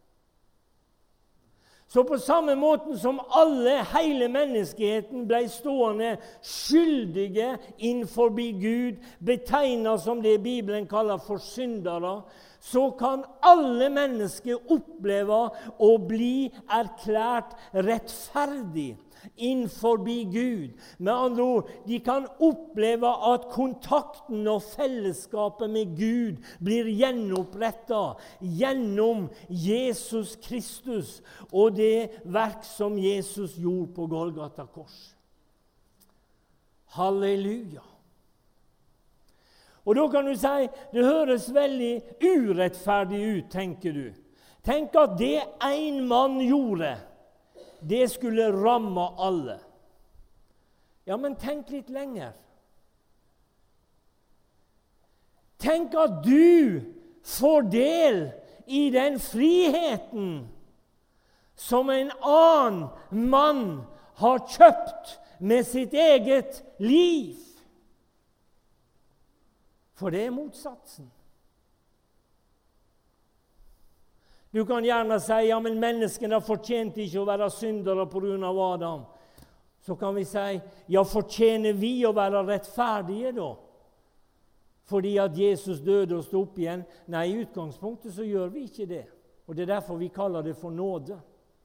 Så på samme måte som alle, hele menneskeheten, ble stående skyldige innenfor Gud, betegnet som det Bibelen kaller for syndere, så kan alle mennesker oppleve å bli erklært rettferdig innenfor Gud. Med andre ord, de kan oppleve at kontakten og fellesskapet med Gud blir gjenopprettet gjennom Jesus Kristus og det verk som Jesus gjorde på Golgata kors. Halleluja! Og da kan du si, det høres veldig urettferdig ut, tenker du. Tenk at det en mann gjorde, det skulle ramme alle. Ja, men tenk litt lenger. Tenk at du får del i den friheten som en annen mann har kjøpt med sitt eget liv. For det er motsatsen. Du kan gjerne si, ja, men menneskene fortjente ikke å være syndere på grunn av Adam. Så kan vi si, ja, fortjener vi å være rettferdige da? Fordi at Jesus døde og stod opp igjen? Nei, i utgangspunktet så gjør vi ikke det. Og det er derfor vi kaller det for nåde.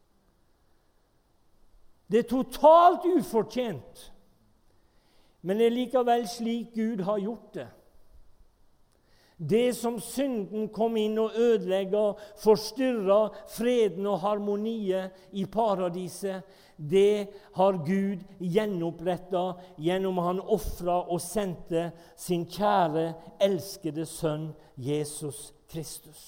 Det er totalt ufortjent. Men det er likevel slik Gud har gjort det. Det som synden kom inn og ødelegge, forstyrre freden og harmoniet i paradiset, det har Gud gjenopprettet gjennom han offret og sendte sin kjære, elskede sønn Jesus Kristus.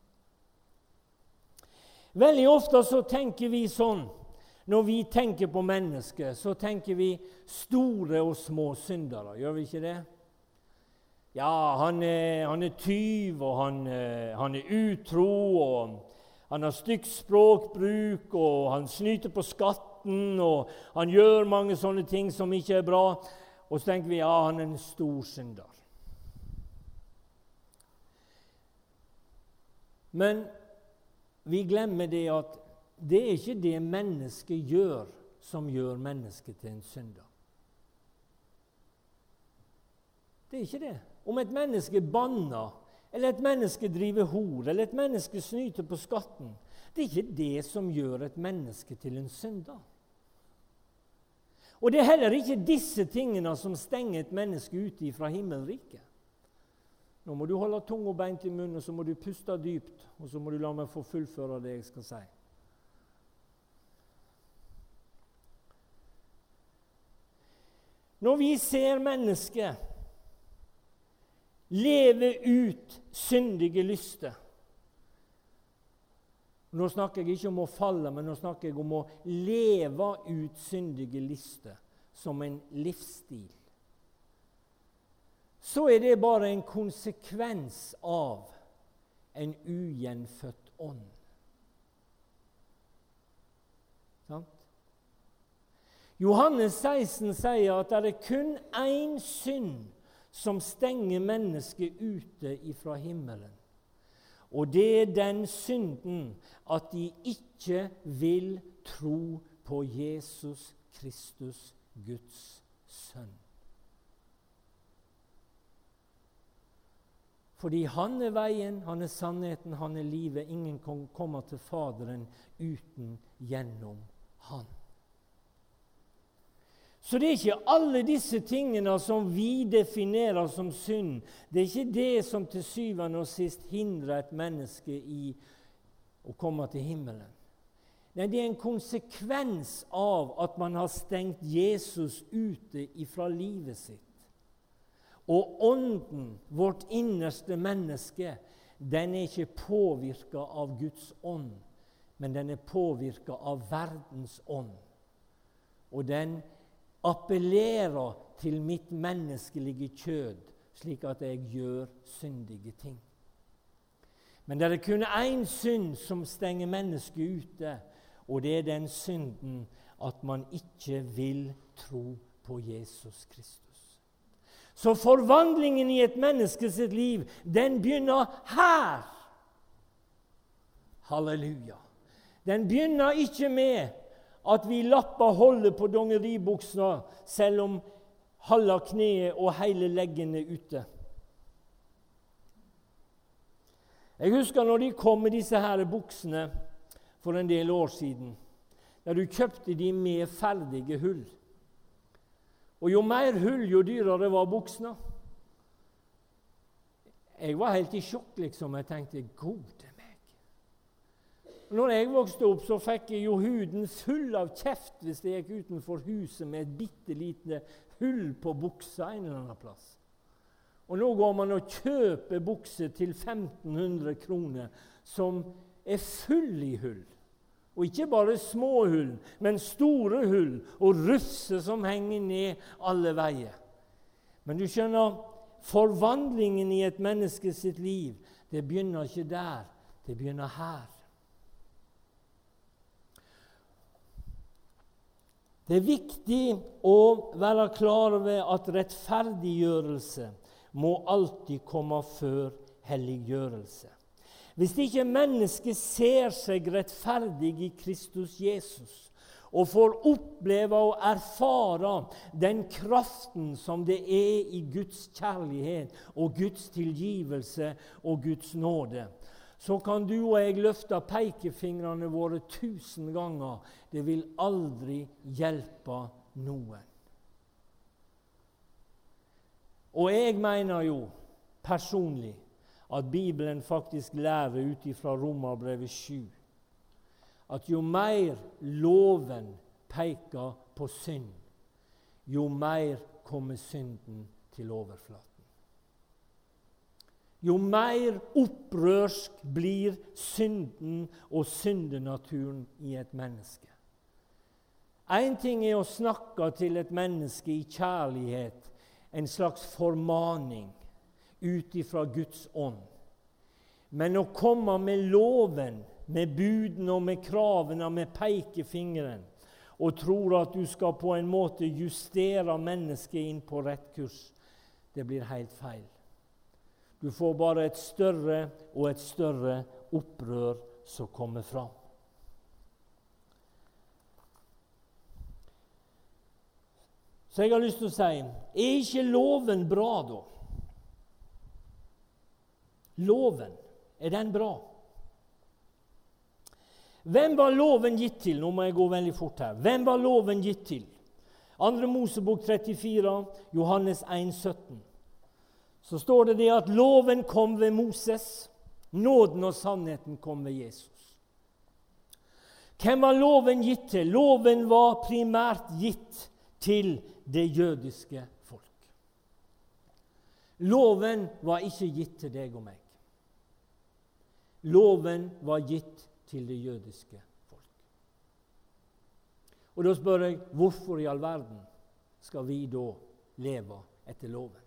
Veldig ofte så tenker vi sånn, når vi tenker på mennesker, så tenker vi store og små syndere. Gjør vi ikke det? Ja, han er, han er tyv, og han, han er utro, og han har stygt språkbruk, og han snyter på skatten, og han gjør mange sånne ting som ikke er bra. Og så tenker vi, ja, han er en stor synder. Men vi glemmer det at det er ikke det mennesket gjør som gjør mennesket til en synder. Det er ikke det. Om et menneske banner, eller et menneske driver hor, eller et menneske snyter på skatten, det er ikke det som gjør et menneske til en synder. Og det er heller ikke disse tingene som stenger et menneske ute fra himmelriket. Nå må du holde tunga beint i munnen, og så må du puste dypt, og så må du la meg få fullføre det jeg skal si. Når vi ser mennesket leve ut syndige lyster. Nå snakker jeg ikke om å falle, men nå snakker jeg om å leve ut syndige lyster som en livsstil. Så er det bare en konsekvens av en ugjenfødt ånd. Sant? Johannes seksten sier at det er kun én synd som stenger mennesket ute ifra himmelen. Og det er den synden at de ikke vil tro på Jesus Kristus, Guds sønn. Fordi han er veien, han er sannheten, han er livet. Ingen kan komme til Faderen uten gjennom han. Så det er ikke alle disse tingene som vi definerer som synd. Det er ikke det som til syvende og sist hindrer et menneske i å komme til himmelen. Nei, det er en konsekvens av at man har stengt Jesus ute ifra livet sitt. Og ånden, vårt innerste menneske, den er ikke påvirket av Guds ånd, men den er påvirket av verdens ånd. Og den appellerer til mitt menneskelige kjød, slik at jeg gjør syndige ting. Men det er kun én synd som stenger mennesket ute, og det er den synden at man ikke vil tro på Jesus Kristus. Så forvandlingen i et menneskes liv, den begynner her. Halleluja. Den begynner ikke med at vi lapper holdet på dongeribuksene, selv om halve kneet og hele leggen er ute. Jeg husker når de kom med disse her buksene for en del år siden, der du kjøpte de med ferdige hull. Og jo mer hull, jo dyrere var buksene. Jeg var helt i sjokk, liksom. Jeg tenkte, gode meg. Når jeg vokste opp, så fikk jeg jo huden full av kjeft hvis jeg gikk utenfor huset med et bittelite hull på buksa en eller annen plass. Og nå går man og kjøper bukser til femten hundre kroner som er full i hull. Og ikke bare små hull, men store hull og rufser som henger ned alle veier. Men du skjønner, forvandlingen i et menneske sitt liv, det begynner ikke der, det begynner her. Det er viktig å være klar over at rettferdiggjørelse må alltid komme før helliggjørelse. Hvis ikke mennesket ser seg rettferdig i Kristus Jesus og får oppleve og erfare den kraften som det er i Guds kjærlighet og Guds tilgivelse og Guds nåde, så kan du og jeg løfte pekefingrene våre tusen ganger. Det vil aldri hjelpe noen. Og jeg mener jo personlig at Bibelen faktisk lærer ut fra Romerbrevet sju at jo mer loven peker på synd, jo mer kommer synden til overflaten. Jo mer opprørsk blir synden og syndenaturen i et menneske. En ting er å snakke til et menneske i kjærlighet, en slags formaning ut ifra Guds ånd. Men å komme med loven, med buden og med kravene, med pekefingeren, og tror at du skal på en måte justere mennesket inn på rett kurs, det blir helt feil. Du får bare et større og et større opprør som kommer fram. Så jeg har lyst til å si, er ikke loven bra da? Loven, er den bra? Hvem var loven gitt til? Nå må jeg gå veldig fort her. Hvem var loven gitt til? Andre Mosebok trettifire, Johannes en sytten. Så står det det at loven kom ved Moses, nåden og sannheten kom ved Jesus. Hvem var loven gitt til? Loven var primært gitt til det jødiske folk. Loven var ikke gitt til deg og meg. Loven var gitt til det jødiske folk. Og da spør jeg, hvorfor i all verden skal vi da leve etter loven?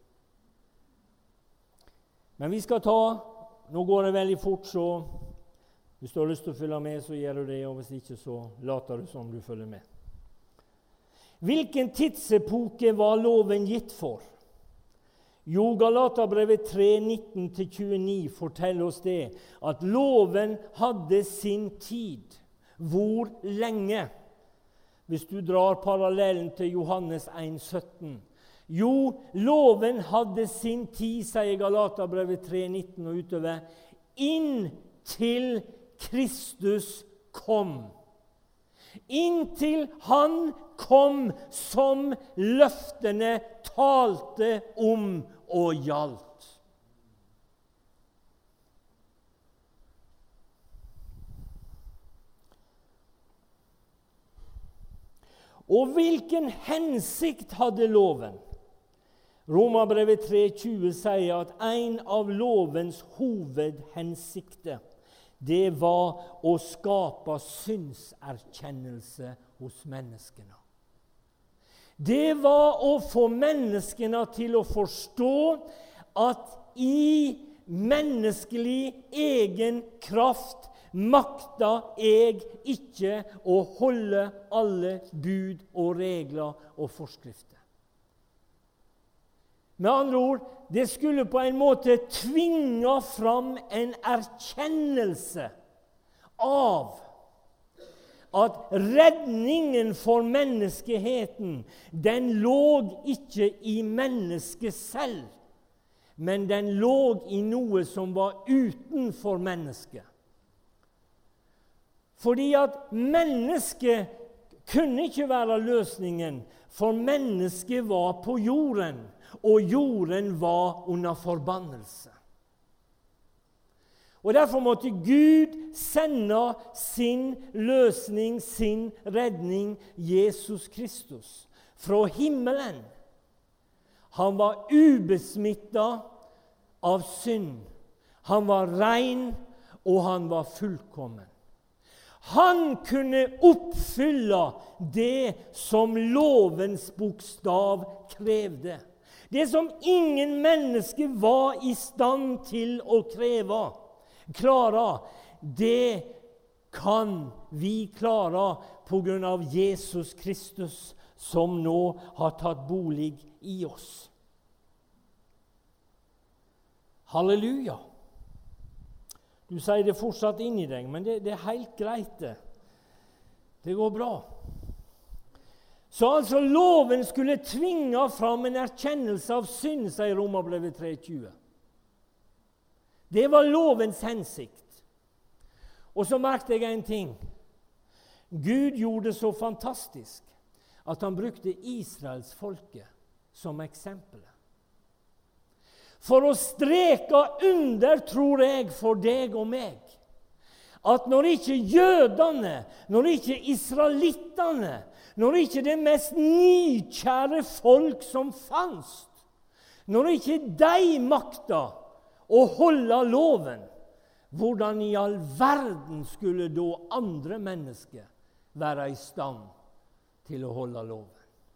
Men vi skal ta, nå går det veldig fort, så hvis du har lyst til å følge med, så gjør du det, og hvis ikke, så later du som du følger med. Hvilken tidsepoke var loven gitt for? Jo, Galaterbrevet tre nitten til tjueni forteller oss det, at loven hadde sin tid. Hvor lenge? Hvis du drar parallellen til Johannes en sytten. Jo, loven hadde sin tid, sier Galaterbrevet tre nitten og utover, inntil Kristus kom. Inntil han kom som løftene talte om og gjaldt. Og hvilken hensikt hadde loven? Romerbrevet tre tjue sier at en av lovens hovedhensikter, det var å skape syndserkjennelse hos menneskene. Det var å få menneskene til å forstå at i menneskelig egen kraft makta jeg ikke å holde alle bud og regler og forskrifter. Med andre ord, det skulle på en måte tvinge fram en erkjennelse av at redningen for menneskeheten, den lå ikke i mennesket selv, men den lå i noe som var utenfor mennesket. Fordi at mennesket kunne ikke være løsningen, for mennesket var på jorden, og jorden var under forbannelse. Og derfor måtte Gud sende sin løsning, sin redning, Jesus Kristus, fra himmelen. Han var ubesmittet av synd. Han var ren, og han var fullkommen. Han kunne oppfylle det som lovens bokstav krevde. Det som ingen menneske var i stand til å kreve. Klare, det kan vi klare på grunn av Jesus Kristus, som nå har tatt bolig i oss. Halleluja! Du sier det fortsatt inn i deg, men det, det er helt greit det. Det går bra. Så altså loven skulle tvinge fram en erkjennelse av synd, sier Romerbrevet tre tjue. Det var lovens hensikt. Og så merkte jeg en ting. Gud gjorde det så fantastisk at han brukte Israels folke som eksempel. For å streke under, tror jeg, for deg og meg, at når ikke jødene, når ikke israelittene, når ikke det mest nidkjære folk som fanns, når ikke de makta å holde loven, hvordan i all verden skulle da andre mennesker være i stand til å holde loven?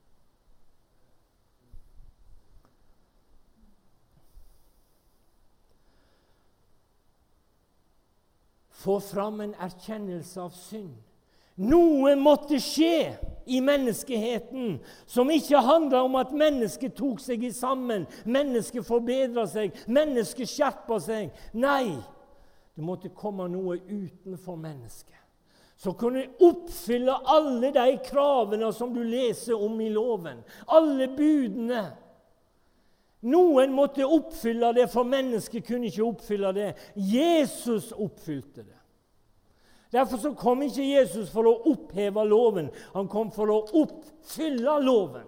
Få fram en erkjennelse av synd. Noe måtte skje i menneskeheten som ikke handler om at mennesket tok seg i sammen, mennesket forbedret seg, mennesket skjerpet seg. Nei, det måtte komme noe utenfor mennesket, som kunne oppfylle alle de kravene som du leser om i loven, alle budene. Noen måtte oppfylle det, for mennesket kunne ikke oppfylle det. Jesus oppfylte det. Derfor så kom ikke Jesus for å oppheve loven. Han kom for å oppfylle loven.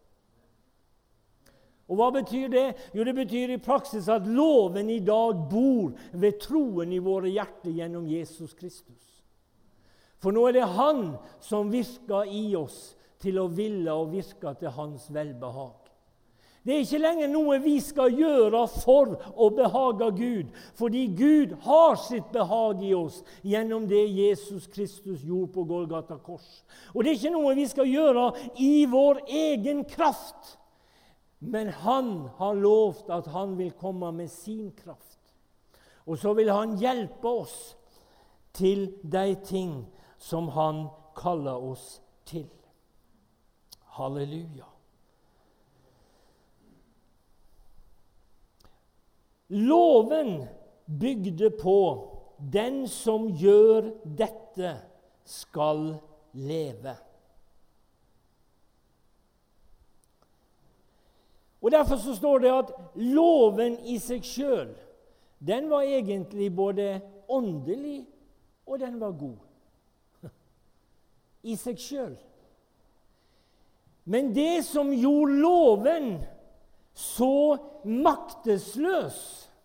Og hva betyr det? Jo, det betyr i praksis at loven i dag bor ved troen i våre hjerter gjennom Jesus Kristus. For nå er det han som virker i oss til å ville og virke til hans velbehag. Det er ikke lenger noe vi skal gjøre for å behage Gud, fordi Gud har sitt behag i oss gjennom det Jesus Kristus gjorde på Golgata kors. Og det er ikke noe vi skal gjøre i vår egen kraft, men han har lovt at han vil komme med sin kraft. Og så vil han hjelpe oss til de ting som han kaller oss til. Halleluja. Loven bygde på den som gjør dette skal leve. Og derfor så står det at loven i seg selv, den var egentlig både åndelig og den var god. I seg selv. Men det som gjorde loven så maktesløs,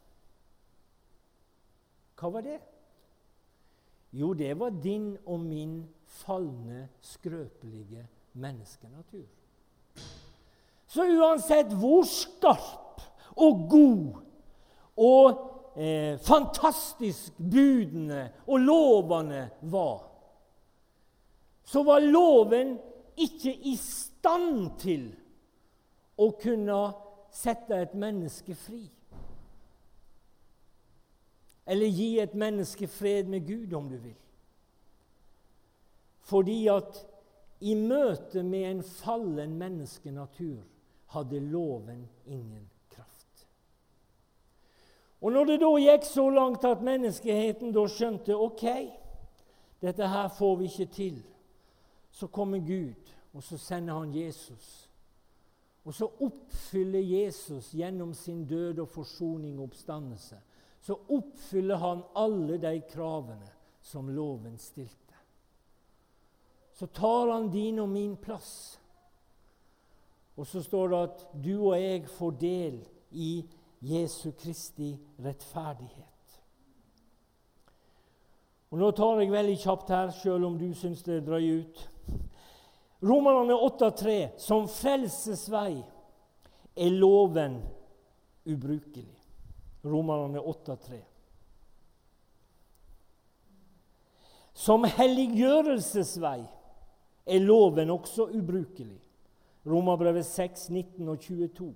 hva var det? Jo, det var din og min falne, skrøpelige menneskenatur. Så uansett hvor skarp og god og eh, fantastisk budene og lovene var, så var loven ikke i stand til å kunne sette et menneske fri. Eller gi et menneske fred med Gud, om du vil. Fordi at i møte med en fallen menneskenatur hadde loven ingen kraft. Og når det da gikk så langt at menneskeheten da skjønte, ok, dette her får vi ikke til, så kommer Gud, og så sender han Jesus. Og så oppfyller Jesus gjennom sin død og forsoning og oppstandelse, så oppfyller han alle de kravene som loven stilte. Så tar han din og min plass. Og så står det at du og jeg får del i Jesu Kristi rettferdighet. Og nå tar jeg veldig kjapt her, selv om du synes det drøyer ut. Romerne åtte tre, som frelsesvei er loven ubrukelig. Romerne åtte tre. Som helliggjørelsesvei er loven også ubrukelig. Romerbrevet seks nitten og tjueto.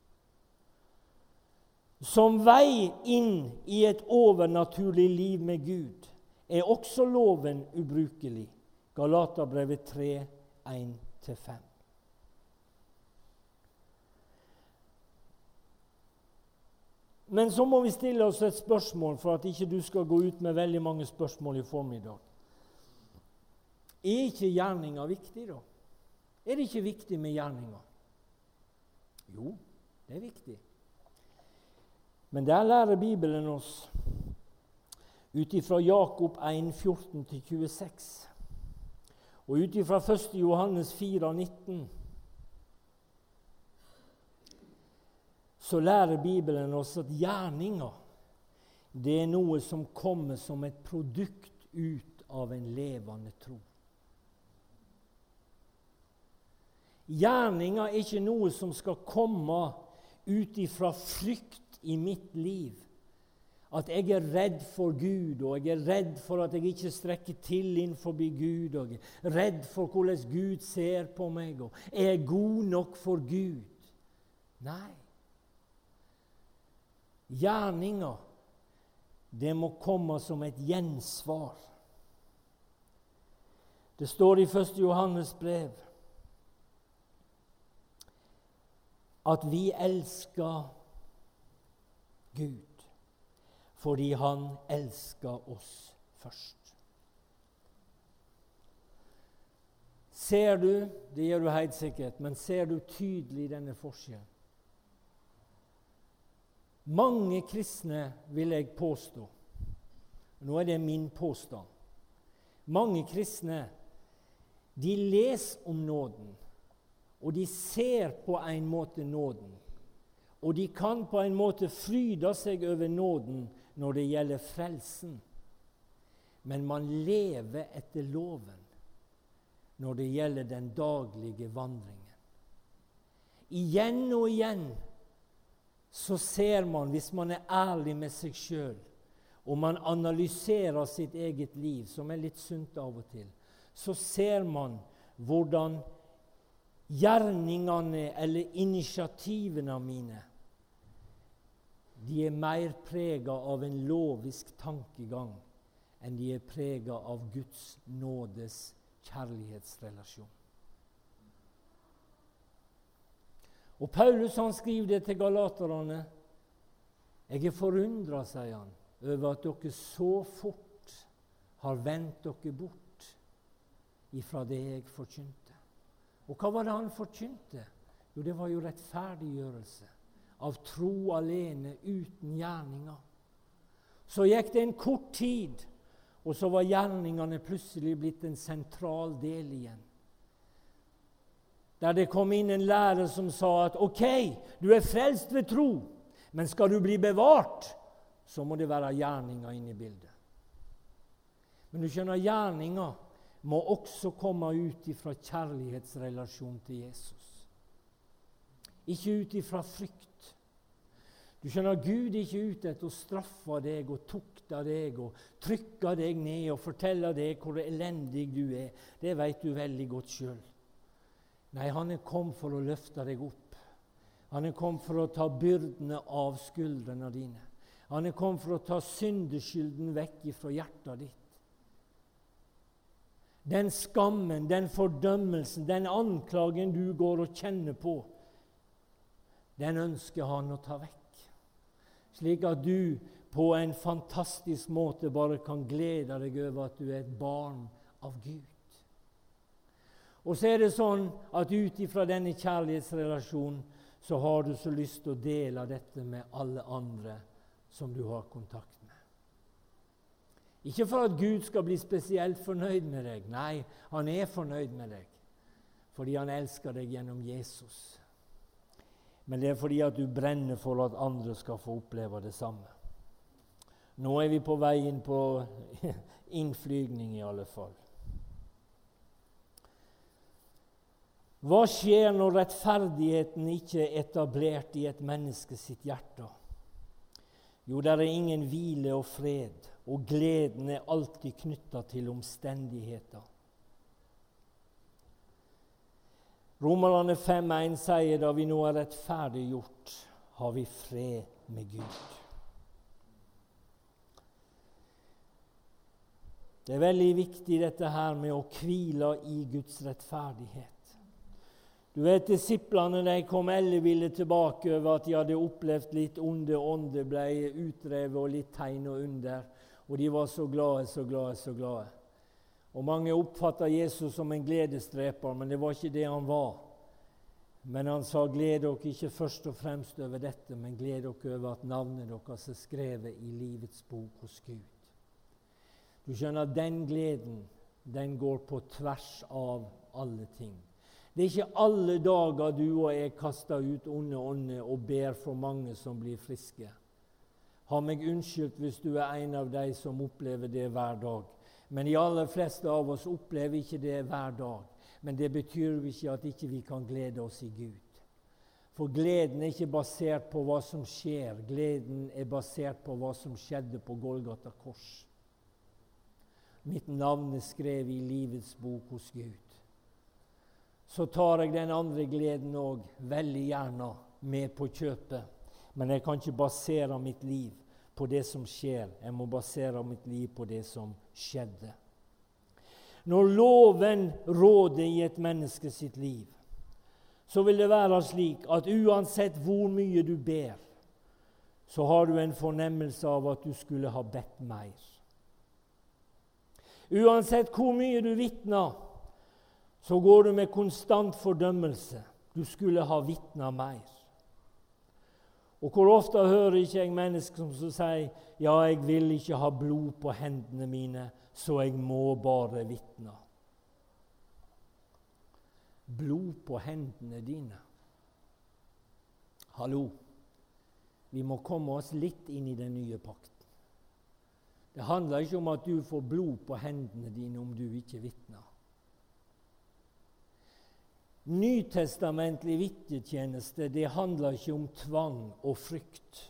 Som vei inn i et overnaturlig liv med Gud er også loven ubrukelig. Galaterbrevet tre en til fem. Men så må vi stille oss et spørsmål, for at ikke du skal gå ut med veldig mange spørsmål i formiddag. Er ikke gjerninger viktig, da? Er det ikke viktig med gjerninger? Jo, det er viktig. Men der lærer Bibelen oss, ut ifra Jakob en fjorten til tjueseks, og ut ifra første Johannes fire nitten, så lærer Bibelen oss at gjerninger, det er noe som kommer som et produkt ut av en levende tro. Gjerninger er ikke noe som skal komme ut ifra frykt i mitt liv. At jeg er redd for Gud, og jeg er redd for at jeg ikke strekker til innenfor Gud, og jeg er redd for hvordan Gud ser på meg, og er jeg god nok for Gud? Nei. Gjerninger, det må komme som et gjensvar. Det står i første Johannes brev at vi elsker Gud fordi han elsker oss først. Ser du, det gjør du helt sikkert, men ser du tydelig denne forskjellen? Mange kristne, vil jeg påstå, nå er det min påstand, mange kristne, de leser om nåden, og de ser på en måte nåden, og de kan på en måte fryde seg over nåden når det gjelder frelsen. Men man lever etter loven når det gjelder den daglige vandringen. Igjen og igjen så ser man, hvis man er ærlig med seg selv, og man analyserer sitt eget liv, som er litt sunt av og til, så ser man hvordan gjerningene eller initiativene mine, de er mer preget av en lovisk tankegang enn de er preget av Guds nådes kjærlighetsrelasjon. Og Paulus han skriver det til galaterne. Jeg er forundret, sier han, over at dere så fort har vendt dere bort ifra det jeg forkynte. Og hva var det han forkynte? Jo, det var jo rettferdiggjørelse av tro alene, uten gjerninger. Så gikk det en kort tid, og så var gjerningene plutselig blitt en sentral del igjen. Der det kom inn en lærer som sa at ok, du er frelst ved tro, men skal du bli bevart, så må det være gjerninger inne i bildet. Men du skjønner, gjerninger må også komme ut ifra kjærlighetsrelasjon til Jesus. Ikke ut ifra frykt. Du skjønner, Gud er ikke ute etter å straffe deg og tukte deg og trykke deg ned og fortelle deg hvor elendig du er. Det vet du veldig godt selv. Nei, han er kommet for å løfte deg opp. Han er kommet for å ta byrdene av skuldrene dine. Han er kommet for å ta syndeskylden vekk fra hjertet ditt. Den skammen, den fordømmelsen, den anklagen du går og kjenner på, den ønsker han å ta vekk. Slik at du på en fantastisk måte bare kan glede deg over at du er et barn av Gud. Og så er det sånn at ut ifra denne kjærlighetsrelasjonen så har du så lyst til å dele dette med alle andre som du har kontakt med. Ikke for at Gud skal bli spesielt fornøyd med deg. Nei, han er fornøyd med deg, fordi han elsker deg gjennom Jesus. Men det er fordi at du brenner for at andre skal få oppleve det samme. Nå er vi på veien på innflygning i alle fall. Hva skjer når rettferdigheten ikke er etablert i et menneske sitt hjerte? Jo, der er ingen hvile og fred, og gleden er alltid knyttet til omstendigheter. Romerne fem en sier da vi nå er rettferdiggjort, har vi fred med Gud. Det er veldig viktig dette her med å hvile i Guds rettferdighet. Du vet, disiplene de kom elleville tilbake over at de hadde opplevd litt onde ånder, ble utrevet og litt tegn og under, og de var så glade, så glade, så glade. Og mange oppfattet Jesus som en gledesdreper, men det var ikke det han var. Men han sa, gled dere ikke først og fremst over dette, men gled dere over at navnet deres er skrevet i livets bok hos Gud. Du skjønner, den gleden, den går på tvers av alle ting. Det er ikke alle dager du og jeg kaster ut onde ånder og ber for mange som blir friske. Ha meg unnskyldt hvis du er en av de som opplever det hver dag. Men de aller fleste av oss opplever ikke det hver dag. Men det betyr ikke at ikke vi kan glede oss i Gud. For gleden er ikke basert på hva som skjer. Gleden er basert på hva som skjedde på Golgata kors. Mitt navn er skrevet i livets bok hos Gud. Så tar jeg den andre gleden også veldig gjerne med på kjøpet. Men jeg kan ikke basere mitt liv på det som skjer. Jeg må basere mitt liv på det som skjedde. Når loven råder i et menneske sitt liv, så vil det være slik at uansett hvor mye du ber, så har du en fornemmelse av at du skulle ha bedt mer. Uansett hvor mye du vitner, så går du med konstant fordømmelse. Du skulle ha vitnet mer. Og hvor ofte hører ikke jeg mennesker som sier, ja, jeg vil ikke ha blod på hendene mine, så jeg må bare vitne. Blod på hendene dine. Hallo, vi må komme oss litt inn i den nye pakten. Det handler ikke om at du får blod på hendene dine om du ikke vitner. Nytestamentlig vitnetjeneste, det handler ikke om tvang og frykt.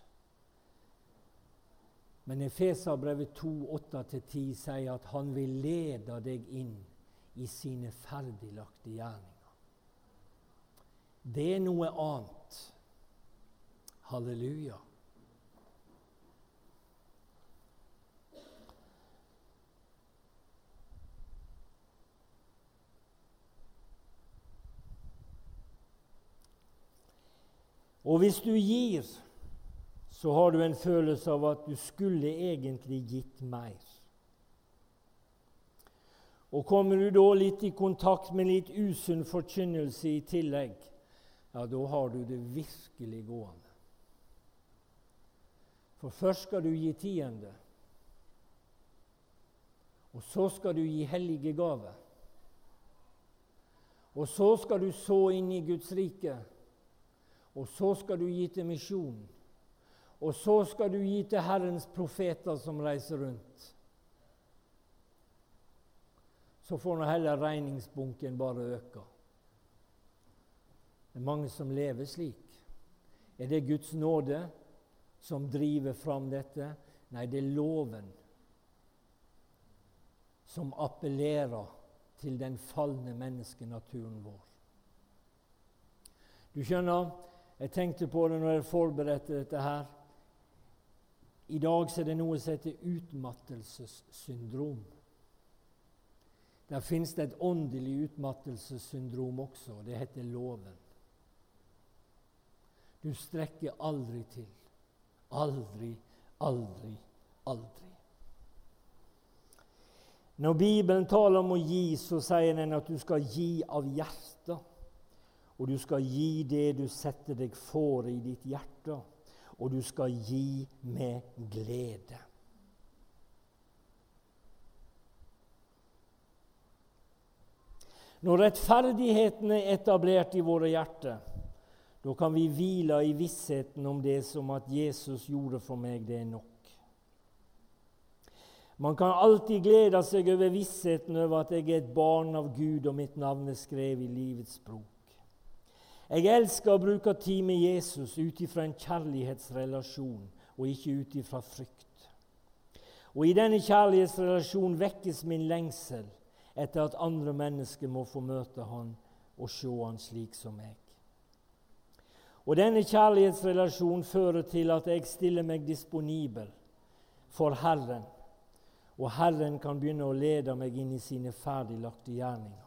Men Efeserbrevet to, åtte til ti sier at han vil lede deg inn i sine ferdiglagte gjerninger. Det er noe annet. Halleluja. Og hvis du gir, så har du en følelse av at du skulle egentlig gitt mer. Og kommer du da litt i kontakt med litt usunn forkynnelse i tillegg, ja, da har du det virkelig gående. For først skal du gi tiende, og så skal du gi hellige gave. Og så skal du så inn i Guds rike. Og så skal du gi til misjon. Og så skal du gi til Herrens profeter som reiser rundt. så får nå heller regningsbunken bare øke. Det er mange som lever slik. Er det Guds nåde som driver fram dette? Nei, det er loven som appellerer til den falne menneskenaturen vår. Du skjønner, jeg tenkte på det når jeg forberedte dette her. I dag så er det noe som heter utmattelsessyndrom. Der finnes det et åndelig utmattelsessyndrom også, og det heter loven. Du strekker aldri til. Aldri, aldri, aldri. Når Bibelen taler om å gi, så sier den at du skal gi av hjertet. Og du skal gi det du setter deg for i ditt hjerte. Og du skal gi med glede. Når rettferdigheten er etablert i våre hjerter, da kan vi hvile i vissheten om det som at Jesus gjorde for meg, det er nok. Man kan alltid glede seg over vissheten over at jeg er et barn av Gud, og mitt navn er skrevet i livets bok. Jeg elsker å bruke tid med Jesus ut ifra en kjærlighetsrelasjon, og ikke ut ifra frykt. Og i denne kjærlighetsrelasjonen vekkes min lengsel etter at andre mennesker må få møte han og se han slik som meg. Og denne kjærlighetsrelasjonen fører til at jeg stiller meg disponibel for Herren, og Herren kan begynne å lede meg inn i sine ferdiglagte gjerninger.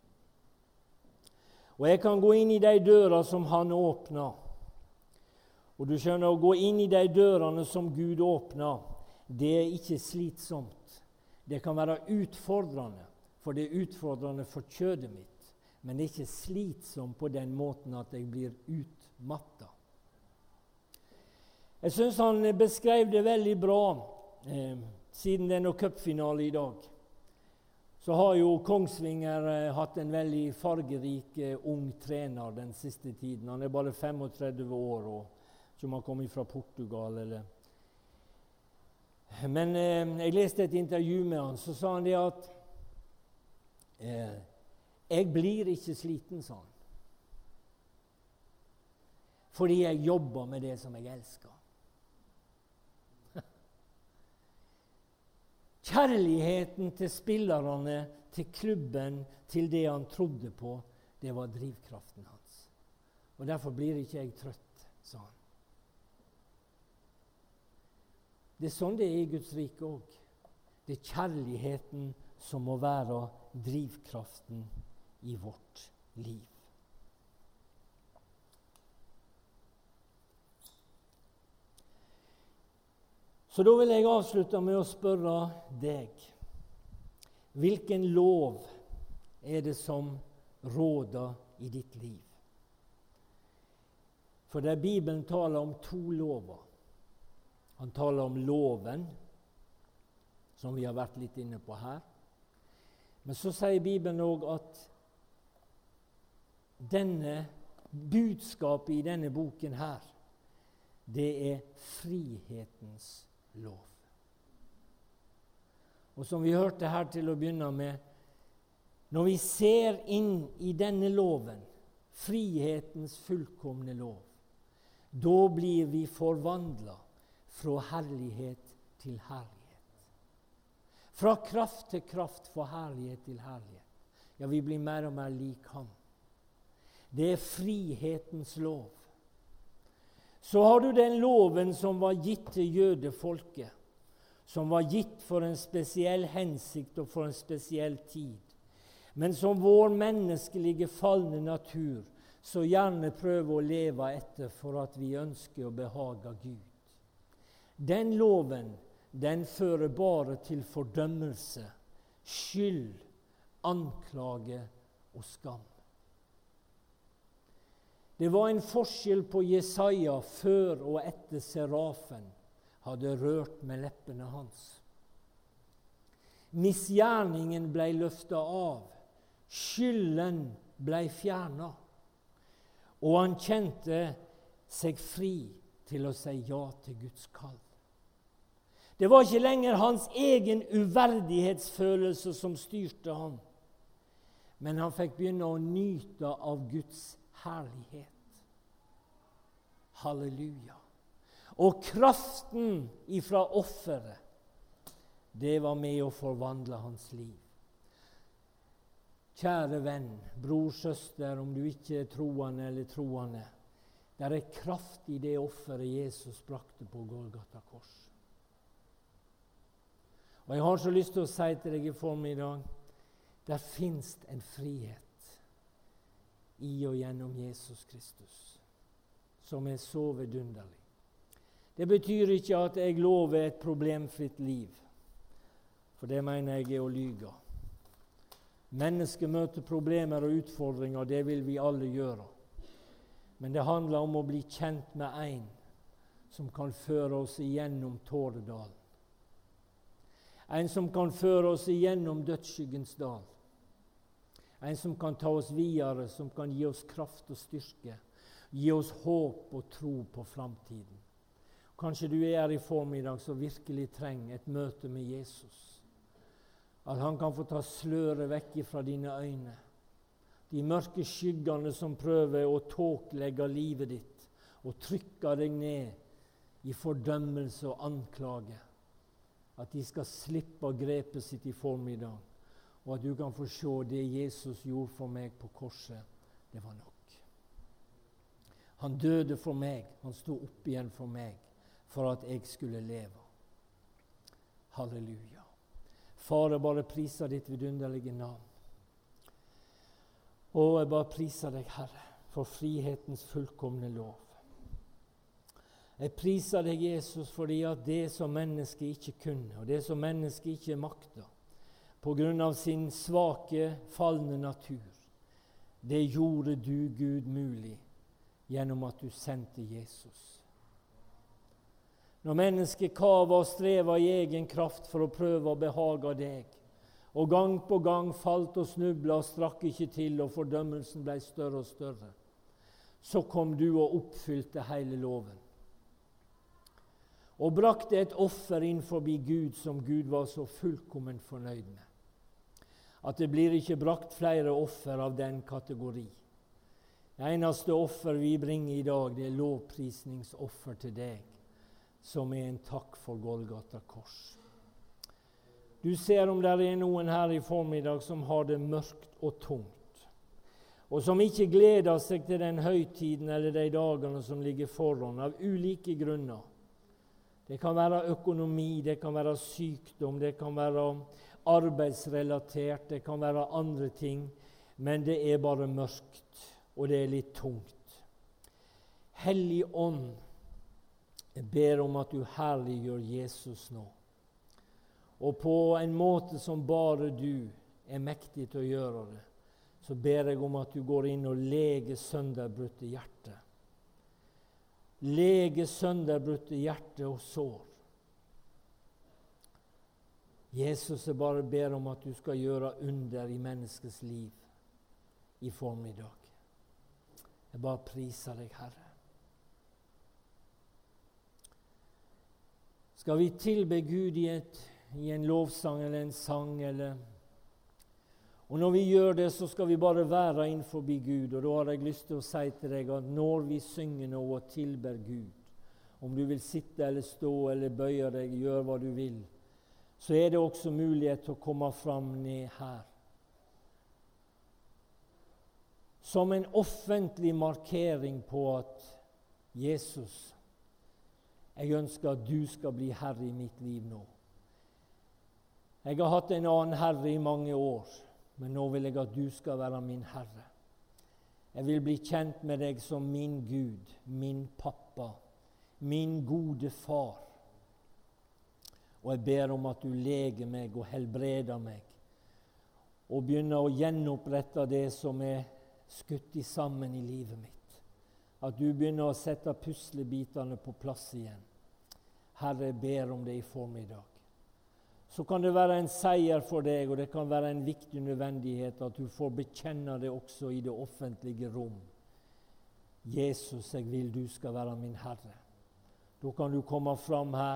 Og jeg kan gå inn i de dører som han åpner. Og du skjønner, å gå inn i de dørene som Gud åpner, det er ikke slitsomt. Det kan være utfordrende, for det er utfordrende for kjødet mitt. Men det er ikke slitsomt på den måten at jeg blir utmattet. Jeg synes han beskrev det veldig bra, eh, siden det er noe cupfinale i dag. Så har jo Kongsvinger eh, hatt en veldig fargerik eh, ung trener den siste tiden. Han er bare femogtredve år, og som har kommet fra Portugal. Eller. Men eh, jeg leste et intervju med han, så sa han det at eh, jeg blir ikke sliten, sa han. Fordi jeg jobber med det som jeg elsker. Kjærligheten til spillerne, til klubben, til det han trodde på, det var drivkraften hans. Og derfor blir ikke jeg trøtt, sa han. Det er sånn det er i Guds rike også. Det er kjærligheten som må være drivkraften i vårt liv. Så da vil jeg avslutte med å spørre deg. Hvilken lov er det som råder i ditt liv? For der Bibelen taler om to lover. Han taler om loven, som vi har vært litt inne på her. Men så sier Bibelen også at denne budskapet i denne boken her, det er frihetens lov. Og som vi hørte her til å begynne med, når vi ser inn i denne loven, frihetens fullkomne lov, da blir vi forvandlet fra herlighet til herlighet. Fra kraft til kraft, fra herlighet til herlighet. Ja, vi blir mer og mer lik ham. Det er frihetens lov. Så har du den loven som var gitt til jødefolket, som var gitt for en spesiell hensikt og for en spesiell tid, men som vår menneskelige falne natur så gjerne prøver å leve etter for at vi ønsker å behage Gud. Den loven, den fører bare til fordømmelse, skyld, anklage og skam. Det var en forskjell på Jesaja før og etter serafen hadde rørt med leppene hans. Misgjerningen ble løftet av, skylden ble fjernet, og han kjente seg fri til å si ja til Guds kall. Det var ikke lenger hans egen uverdighetsfølelse som styrte han, men han fikk begynne å nyte av Guds herlighet. Halleluja. Og kraften ifra offeret, det var med å forvandle hans liv. Kjære venn, bror, søster, om du ikke er troende eller troende, det er kraft i det offeret Jesus brakte på Golgata kors. Og jeg har så lyst til å si til deg i formiddag, der finnes en frihet i og gjennom Jesus Kristus, som er så vidunderlig. Det betyr ikke at jeg lover et problemfritt liv, for det mener jeg er å lyge. Mennesker møter problemer og utfordringer, det vil vi alle gjøre. Men det handler om å bli kjent med en som kan føre oss igjennom Tåredalen. En som kan føre oss igjennom dødsskyggens dal. En som kan ta oss videre, som kan gi oss kraft og styrke. Gi oss håp og tro på framtiden. Kanskje du er her i formiddag som virkelig trenger et møte med Jesus. At han kan få ta sløret vekk fra dine øyne. De mørke skyggene som prøver å tåkelegge livet ditt og trykke deg ned i fordømmelse og anklage. At de skal slippe grepet sitt i formiddag, og at du kan få se det Jesus gjorde for meg på korset. Det var nok. Han døde for meg, han stod opp igjen for meg, for at jeg skulle leve. Halleluja. Far, jeg bare priser ditt vidunderlige navn. Og jeg bare priser deg, Herre, for frihetens fullkomne lov. Jeg priser deg, Jesus, fordi at det som mennesket ikke kunne, og det som mennesket ikke makta, på grunn av sin svake, falne natur, det gjorde du, Gud, mulig gjennom at du sendte Jesus. Når mennesket kava og streva i egen kraft for å prøve å behage deg, og gang på gang falt og snubla og strakk ikke til, og fordømmelsen ble større og større, så kom du og oppfylte hele loven. Og brakte et offer inn forbi Gud som Gud var så fullkomment fornøyd med. At det blir ikke brakt flere offer av den kategori. Det eneste offer vi bringer i dag, det er lovprisningsoffer til deg, som er en takk for Golgata kors. Du ser om det er noen her i formiddag som har det mørkt og tungt, og som ikke gleder seg til den høytiden eller de dagene som ligger foran, av ulike grunner. Det kan være økonomi, det kan være sykdom, det kan være arbeidsrelatert, det kan være andre ting, men det er bare mørkt, og det er litt tungt. Hellig ånd, jeg ber om at du herliggjør Jesus nå, og på en måte som bare du er mektig til å gjøre det, så ber jeg om at du går inn og leger sønderbrutte hjertet. Lege sønderbrutte hjerte og sår. Jesus, jeg bare ber om at du skal gjøre under i menneskets liv i formiddag. Jeg bare priser deg, Herre. Skal vi tilbe Gud i, et, i en lovsang eller en sang, eller... Og når vi gjør det, så skal vi bare være innenfor Gud. Og da har jeg lyst til å si til deg at når vi synger nå og tilber Gud, om du vil sitte eller stå eller bøye deg, gjør hva du vil, så er det også mulighet til å komme fram ned her. Som en offentlig markering på at Jesus, jeg ønsker at du skal bli herre i mitt liv nå. Jeg har hatt en annen herre i mange år, men nå vil jeg at du skal være min Herre. Jeg vil bli kjent med deg som min Gud, min pappa, min gode far. Og jeg ber om at du leger meg og helbreder meg, og begynner å gjenopprette det som er skutt i sammen i livet mitt. At du begynner å sette puslebitene på plass igjen. Herre, jeg ber om det i formiddag. Så kan det være en seier for deg, og det kan være en viktig nødvendighet at du får bekjenne det også i det offentlige rom. Jesus, jeg vil du skal være min Herre. Da kan du komme fram her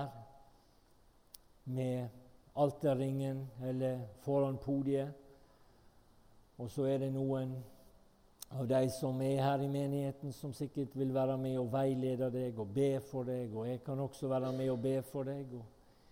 med alterringen eller foran podiet, Og så er det noen av de som er her i menigheten, som sikkert vil være med og veilede deg og be for deg, og jeg kan også være med og be for deg. Og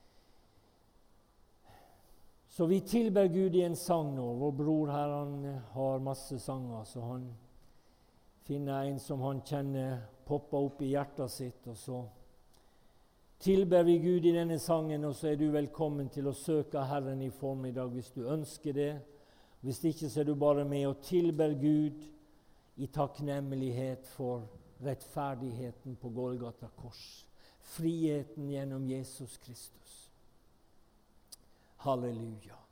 så vi tilber Gud i en sang nå. Vår bror her, han har masse sanger, så han finner en som han kjenner poppa opp i hjertet sitt, og så tilber vi Gud i denne sangen, og så er du velkommen til å søke Herren i formiddag hvis du ønsker det. Hvis ikke, så er du bare med og tilber Gud i takknemlighet for rettferdigheten på Golgata kors. Friheten gjennom Jesus Kristus. Halleluja.